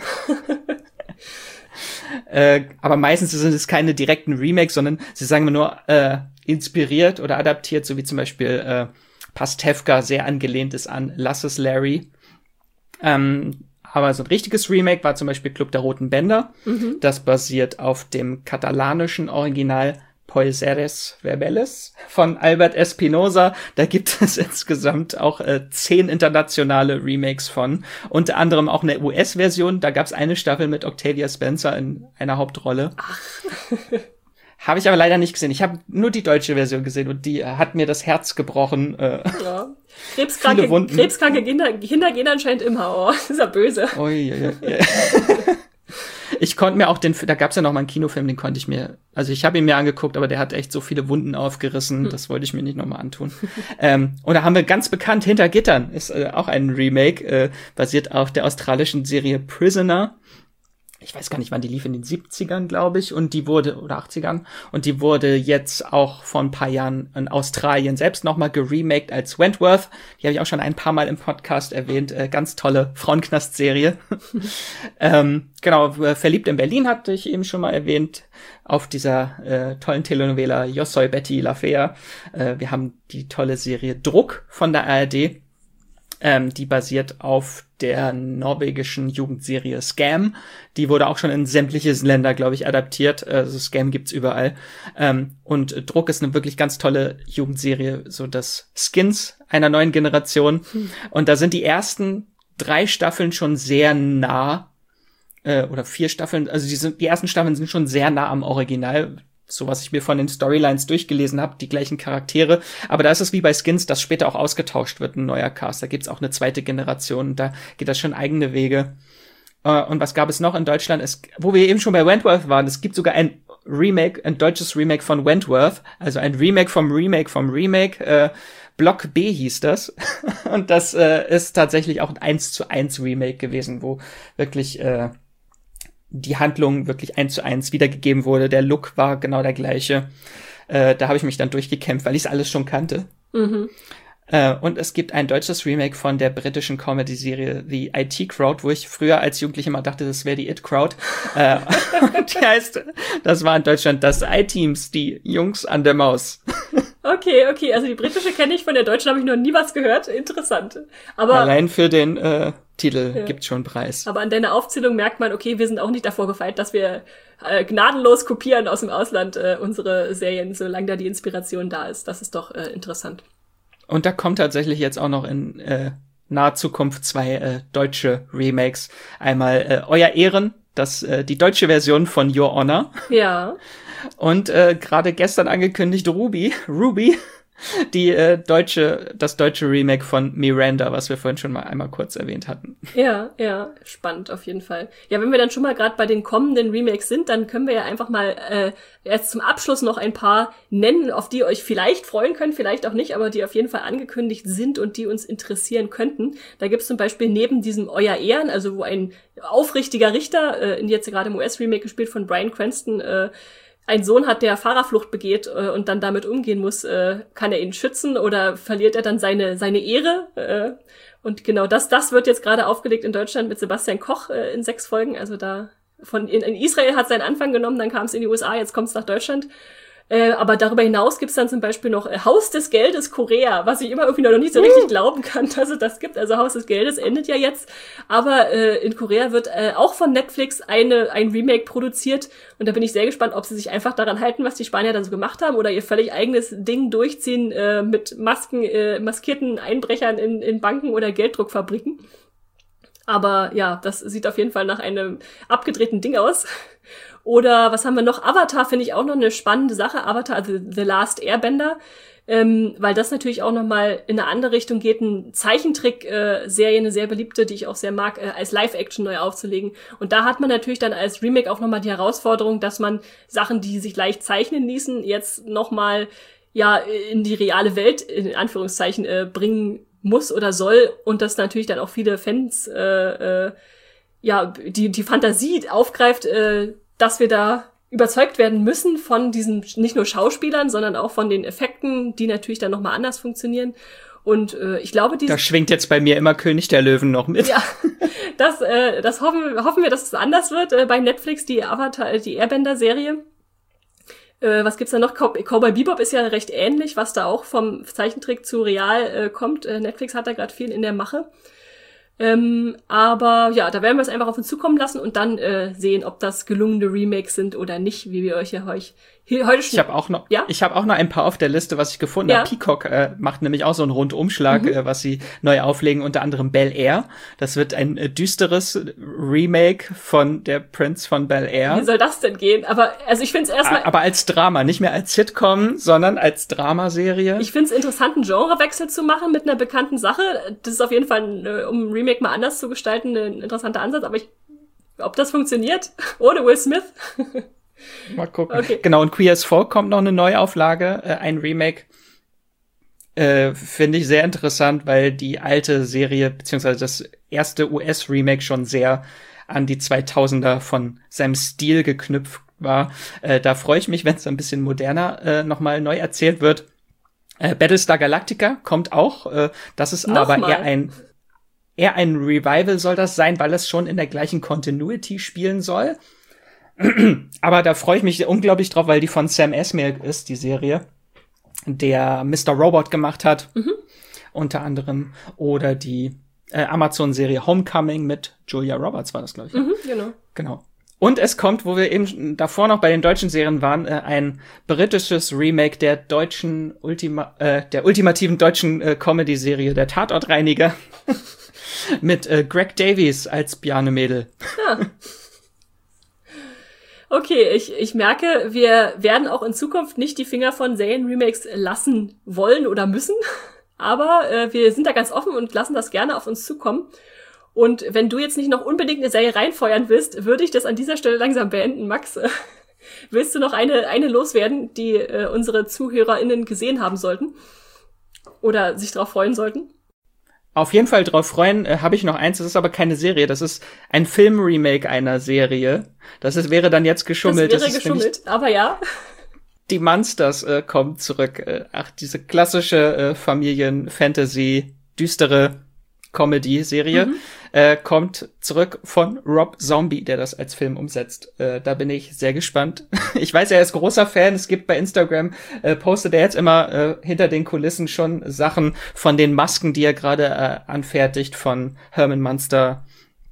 Aber meistens sind es keine direkten Remakes, sondern sie sagen mir nur inspiriert oder adaptiert, so wie zum Beispiel Pastewka sehr angelehnt ist an Lass es Larry. Aber so ein richtiges Remake war zum Beispiel Club der Roten Bänder. Mhm. Das basiert auf dem katalanischen Original Polseres Verbeles von Albert Espinosa. Da gibt es insgesamt auch 10 internationale Remakes von. Unter anderem auch eine US-Version. Da gab es eine Staffel mit Octavia Spencer in einer Hauptrolle.
Ach.
Habe ich aber leider nicht gesehen. Ich habe nur die deutsche Version gesehen und die hat mir das Herz gebrochen.
Ja. Krebskranke Kinder gehen anscheinend immer. Oh, das ist ja böse.
Oh, ja. Ich konnte mir auch da gab's ja noch mal einen Kinofilm, den konnte ich mir, also ich habe ihn mir angeguckt, aber der hat echt so viele Wunden aufgerissen, das wollte ich mir nicht noch mal antun. Und da haben wir ganz bekannt Hinter Gittern, ist auch ein Remake, basiert auf der australischen Serie Prisoner. Ich weiß gar nicht, wann die lief, in den 70ern, glaube ich, oder 80ern. Und die wurde jetzt auch vor ein paar Jahren in Australien selbst nochmal geremaked als Wentworth. Die habe ich auch schon ein paar Mal im Podcast erwähnt. Ganz tolle Frauenknast-Serie. Genau, Verliebt in Berlin hatte ich eben schon mal erwähnt. Auf dieser tollen Telenovela Yo soy Betty la Fea. Wir haben die tolle Serie Druck von der ARD. Die basiert auf der norwegischen Jugendserie Scam. Die wurde auch schon in sämtliche Länder, glaube ich, adaptiert. Also Scam gibt's überall. Und Druck ist eine wirklich ganz tolle Jugendserie, so das Skins einer neuen Generation. Und da sind die ersten 3 Staffeln schon sehr nah, oder 4 Staffeln, also die ersten Staffeln sind schon sehr nah am Original, so was ich mir von den Storylines durchgelesen habe, die gleichen Charaktere. Aber da ist es wie bei Skins, dass später auch ausgetauscht wird, ein neuer Cast. Da gibt's auch eine zweite Generation. Da geht das schon eigene Wege. Und was gab es noch in Deutschland? Wo wir eben schon bei Wentworth waren, es gibt sogar ein deutsches Remake von Wentworth, also ein Remake vom Remake. Block B hieß das. Und das ist tatsächlich auch ein 1:1 Remake gewesen, wo wirklich die Handlung wirklich 1:1 wiedergegeben wurde. Der Look war genau der gleiche. Da habe ich mich dann durchgekämpft, weil ich es alles schon kannte.
Mhm.
Und es gibt ein deutsches Remake von der britischen Comedy-Serie The IT Crowd, wo ich früher als Jugendlicher immer dachte, das wäre die It Crowd. Die heißt, das war in Deutschland das I-Teams, die Jungs an der Maus.
Okay, also die britische kenne ich, von der deutschen habe ich noch nie was gehört. Interessant. Aber
allein für den Titel gibt's schon Preis.
Aber an deiner Aufzählung merkt man, okay, wir sind auch nicht davor gefeit, dass wir gnadenlos kopieren aus dem Ausland unsere Serien, solange da die Inspiration da ist. Das ist doch interessant.
Und da kommt tatsächlich jetzt auch noch in naher Zukunft 2 deutsche Remakes. Einmal Euer Ehren, die deutsche Version von Your Honor.
Ja.
Und gerade gestern angekündigt Ruby, das deutsche Remake von Miranda, was wir vorhin schon mal einmal kurz erwähnt hatten.
Ja, spannend auf jeden Fall. Ja, wenn wir dann schon mal gerade bei den kommenden Remakes sind, dann können wir ja einfach mal jetzt zum Abschluss noch ein paar nennen, auf die ihr euch vielleicht freuen könnt, vielleicht auch nicht, aber die auf jeden Fall angekündigt sind und die uns interessieren könnten. Da gibt's zum Beispiel neben diesem Euer Ehren, also wo ein aufrichtiger Richter, jetzt gerade im US-Remake gespielt von Bryan Cranston, einen Sohn hat, der Fahrerflucht begeht und dann damit umgehen muss, kann er ihn schützen oder verliert er dann seine Ehre? Und genau das wird jetzt gerade aufgelegt in Deutschland mit Sebastian Koch in 6 Folgen. Also in Israel hat seinen Anfang genommen, dann kam es in die USA, jetzt kommt es nach Deutschland. Aber darüber hinaus gibt's dann zum Beispiel noch Haus des Geldes Korea, was ich immer irgendwie noch nicht so richtig glauben kann, dass es das gibt. Also Haus des Geldes endet ja jetzt. Aber in Korea wird auch von Netflix ein Remake produziert. Und da bin ich sehr gespannt, ob sie sich einfach daran halten, was die Spanier dann so gemacht haben, oder ihr völlig eigenes Ding durchziehen mit maskierten Einbrechern in Banken oder Gelddruckfabriken. Aber ja, das sieht auf jeden Fall nach einem abgedrehten Ding aus. Oder was haben wir noch? Avatar finde ich auch noch eine spannende Sache. Avatar, also The Last Airbender. Weil das natürlich auch nochmal in eine andere Richtung geht, ein Zeichentrick-Serie, eine sehr beliebte, die ich auch sehr mag, als Live-Action neu aufzulegen. Und da hat man natürlich dann als Remake auch nochmal die Herausforderung, dass man Sachen, die sich leicht zeichnen ließen, jetzt nochmal in die reale Welt, in Anführungszeichen, bringen muss oder soll. Und das natürlich dann auch viele Fans die Fantasie aufgreift, dass wir da überzeugt werden müssen von diesen nicht nur Schauspielern, sondern auch von den Effekten, die natürlich dann nochmal anders funktionieren. Und ich glaube,
da schwingt jetzt bei mir immer König der Löwen noch mit.
Ja, das hoffen wir, dass es anders wird bei Netflix, die Avatar, die Airbender-Serie. Was gibt's da noch? Cowboy Bebop ist ja recht ähnlich, was da auch vom Zeichentrick zu real kommt. Netflix hat da gerade viel in der Mache. Aber ja, da werden wir es einfach auf uns zukommen lassen und dann sehen, ob das gelungene Remakes sind oder nicht, wie wir euch ja heute schon...
Ich habe auch noch ein paar auf der Liste, was ich gefunden habe. Peacock macht nämlich auch so einen Rundumschlag, was sie neu auflegen, unter anderem Bel Air. Das wird ein düsteres Remake von Der Prinz von Bel Air.
Wie soll das denn gehen? Aber also ich finde es erstmal...
Aber als Drama, nicht mehr als Sitcom, sondern als Dramaserie.
Ich finde es interessant, einen Genrewechsel zu machen mit einer bekannten Sache. Das ist auf jeden Fall, um ein Remake mal anders zu gestalten, ein interessanter Ansatz. Aber ob das funktioniert ohne Will Smith...
Mal gucken. Okay. Genau, und Queer as Folk kommt noch eine Neuauflage, ein Remake. Finde ich sehr interessant, weil die alte Serie, beziehungsweise das erste US-Remake schon sehr an die 2000er von seinem Stil geknüpft war. Da freue ich mich, wenn es ein bisschen moderner nochmal neu erzählt wird. Battlestar Galactica kommt auch. Das ist aber eher ein Revival soll das sein, weil es schon in der gleichen Continuity spielen soll. Aber da freue ich mich unglaublich drauf, weil die von Sam Esmail ist, die Serie, der Mr. Robot gemacht hat, unter anderem, oder die Amazon-Serie Homecoming mit Julia Roberts war das, glaube ich. Genau. Und es kommt, wo wir eben davor noch bei den deutschen Serien waren, ein britisches Remake der ultimativen deutschen Comedy-Serie, der Tatortreiniger, mit Greg Davies als Bjarne-Mädel.
Ja. Okay, ich merke, wir werden auch in Zukunft nicht die Finger von Serien-Remakes lassen wollen oder müssen, aber wir sind da ganz offen und lassen das gerne auf uns zukommen. Und wenn du jetzt nicht noch unbedingt eine Serie reinfeuern willst, würde ich das an dieser Stelle langsam beenden. Max, willst du noch eine loswerden, die unsere ZuhörerInnen gesehen haben sollten? Oder sich darauf freuen sollten?
Auf jeden Fall drauf freuen, habe ich noch eins, das ist aber keine Serie, das ist ein Film-Remake einer Serie. Wäre dann jetzt geschummelt.
Das wäre geschummelt, aber ja.
Die Monsters kommt zurück. Diese klassische Familien-Fantasy, düstere Comedy-Serie kommt zurück von Rob Zombie, der das als Film umsetzt. Da bin ich sehr gespannt. Ich weiß, er ist großer Fan. Es gibt bei Instagram, postet er jetzt immer hinter den Kulissen schon Sachen von den Masken, die er gerade anfertigt von Herman Munster.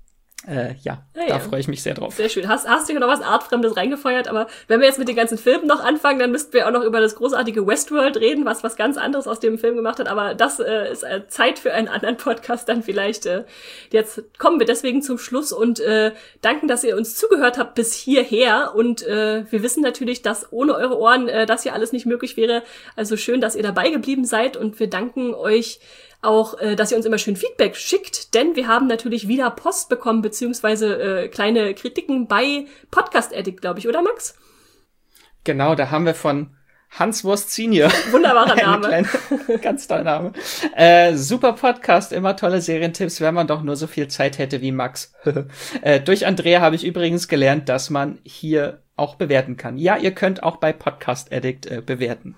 Da freue ich mich sehr drauf.
Sehr schön. Hast du hier noch was Artfremdes reingefeuert? Aber wenn wir jetzt mit den ganzen Filmen noch anfangen, dann müssten wir auch noch über das großartige Westworld reden, was ganz anderes aus dem Film gemacht hat. Aber das ist Zeit für einen anderen Podcast dann vielleicht. Jetzt kommen wir deswegen zum Schluss und danken, dass ihr uns zugehört habt bis hierher. Und wir wissen natürlich, dass ohne eure Ohren das hier alles nicht möglich wäre. Also schön, dass ihr dabei geblieben seid. Und wir danken euch auch, dass ihr uns immer schön Feedback schickt, denn wir haben natürlich wieder Post bekommen, beziehungsweise kleine Kritiken bei Podcast Addict, glaube ich, oder Max?
Genau, da haben wir von Hans Wurst Senior.
Wunderbarer Name.
Ganz toller Name. Super Podcast, immer tolle Serientipps, wenn man doch nur so viel Zeit hätte wie Max. Durch Andrea habe ich übrigens gelernt, dass man hier auch bewerten kann. Ja, ihr könnt auch bei Podcast Addict bewerten.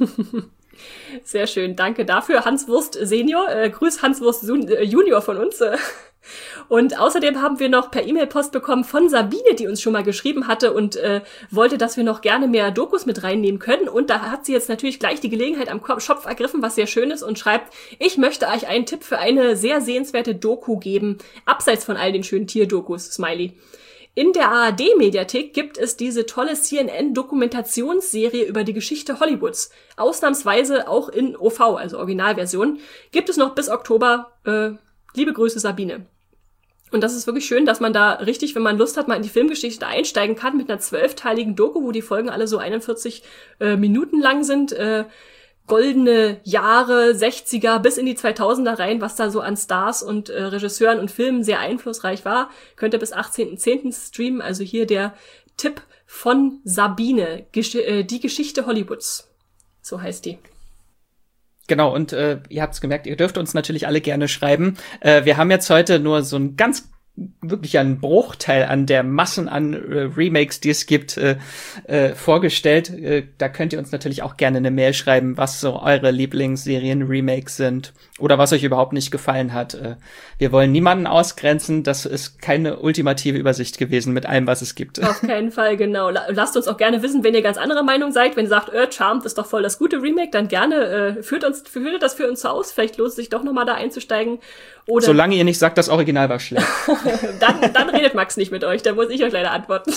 Sehr schön, danke dafür. Hans Wurst Senior, grüß Hans Wurst Junior von uns. Und außerdem haben wir noch per E-Mail Post bekommen von Sabine, die uns schon mal geschrieben hatte und wollte, dass wir noch gerne mehr Dokus mit reinnehmen können. Und da hat sie jetzt natürlich gleich die Gelegenheit am Schopf ergriffen, was sehr schön ist, und schreibt: Ich möchte euch einen Tipp für eine sehr sehenswerte Doku geben, abseits von all den schönen Tierdokus, Smiley. In der ARD-Mediathek gibt es diese tolle CNN-Dokumentationsserie über die Geschichte Hollywoods. Ausnahmsweise auch in OV, also Originalversion. Gibt es noch bis Oktober. Liebe Grüße, Sabine. Und das ist wirklich schön, dass man da richtig, wenn man Lust hat, mal in die Filmgeschichte einsteigen kann mit einer 12-teiligen Doku, wo die Folgen alle so 41 Minuten lang sind. Goldene Jahre, 60er bis in die 2000er rein, was da so an Stars und Regisseuren und Filmen sehr einflussreich war. Könnt ihr bis 18.10. streamen. Also hier der Tipp von Sabine, die Geschichte Hollywoods. So heißt die.
Genau, und ihr habt's gemerkt, ihr dürft uns natürlich alle gerne schreiben. Wir haben jetzt heute nur so ein wirklich einen Bruchteil an der Massen an Remakes, die es gibt, vorgestellt. Da könnt ihr uns natürlich auch gerne eine Mail schreiben, was so eure Lieblingsserien-Remakes sind oder was euch überhaupt nicht gefallen hat. Wir wollen niemanden ausgrenzen. Das ist keine ultimative Übersicht gewesen mit allem, was es gibt.
Auf keinen Fall, genau. Lasst uns auch gerne wissen, wenn ihr ganz anderer Meinung seid. Wenn ihr sagt, Charmed ist doch voll das gute Remake, dann gerne führt das für uns aus. Vielleicht lohnt es sich doch nochmal da einzusteigen. Oder
solange ihr nicht sagt, das Original war schlecht.
dann redet Max nicht mit euch, da muss ich euch leider antworten.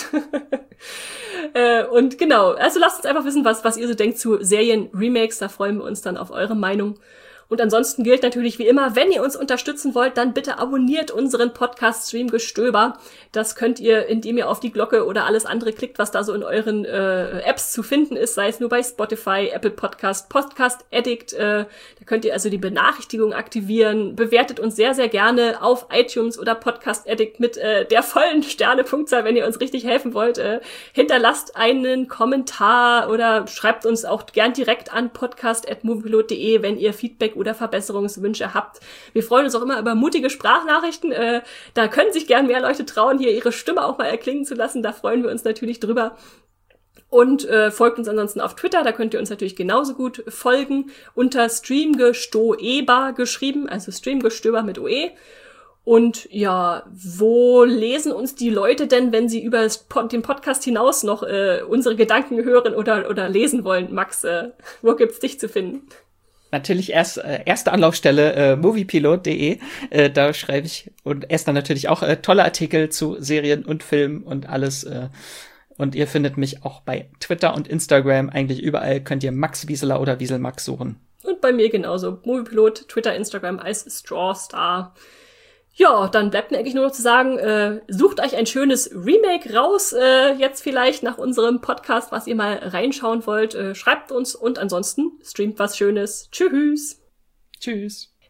Und genau, also lasst uns einfach wissen, was ihr so denkt zu Serien-Remakes, da freuen wir uns dann auf eure Meinung. Und ansonsten gilt natürlich wie immer, wenn ihr uns unterstützen wollt, dann bitte abonniert unseren Podcast-Stream Gestöber. Das könnt ihr, indem ihr auf die Glocke oder alles andere klickt, was da so in euren Apps zu finden ist, sei es nur bei Spotify, Apple Podcast, Podcast Addict. Da könnt ihr also die Benachrichtigung aktivieren. Bewertet uns sehr, sehr gerne auf iTunes oder Podcast Addict mit der vollen Sternepunktzahl, wenn ihr uns richtig helfen wollt. Hinterlasst einen Kommentar oder schreibt uns auch gern direkt an podcast@moviepilot.de, wenn ihr Feedback oder Verbesserungswünsche habt. Wir freuen uns auch immer über mutige Sprachnachrichten. Da können sich gern mehr Leute trauen, hier ihre Stimme auch mal erklingen zu lassen. Da freuen wir uns natürlich drüber. Und folgt uns ansonsten auf Twitter, da könnt ihr uns natürlich genauso gut folgen, unter Streamgestoeber geschrieben, also Streamgestöber mit OE. Und ja, wo lesen uns die Leute denn, wenn sie über den Podcast hinaus noch unsere Gedanken hören oder lesen wollen? Max, wo gibt's dich zu finden?
Natürlich erste Anlaufstelle moviepilot.de, da schreibe ich und erst dann natürlich auch tolle Artikel zu Serien und Filmen und alles. Und ihr findet mich auch bei Twitter und Instagram, eigentlich überall könnt ihr Max Wieseler oder Wieselmax suchen.
Und bei mir genauso, Moviepilot, Twitter, Instagram als Strawstar. Ja, dann bleibt mir eigentlich nur noch zu sagen, sucht euch ein schönes Remake raus, jetzt vielleicht nach unserem Podcast, was ihr mal reinschauen wollt. Schreibt uns und ansonsten streamt was Schönes. Tschüss.
Tschüss.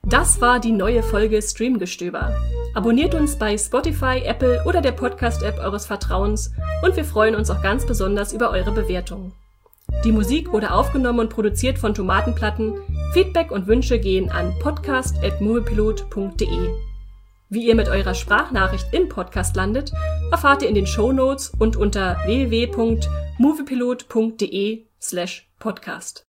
Das war die neue Folge Streamgestöber. Abonniert uns bei Spotify, Apple oder der Podcast-App eures Vertrauens und wir freuen uns auch ganz besonders über eure Bewertungen. Die Musik wurde aufgenommen und produziert von Tomatenplatten. Feedback und Wünsche gehen an podcast@moviepilot.de. Wie ihr mit eurer Sprachnachricht im Podcast landet, erfahrt ihr in den Shownotes und unter www.moviepilot.de/podcast.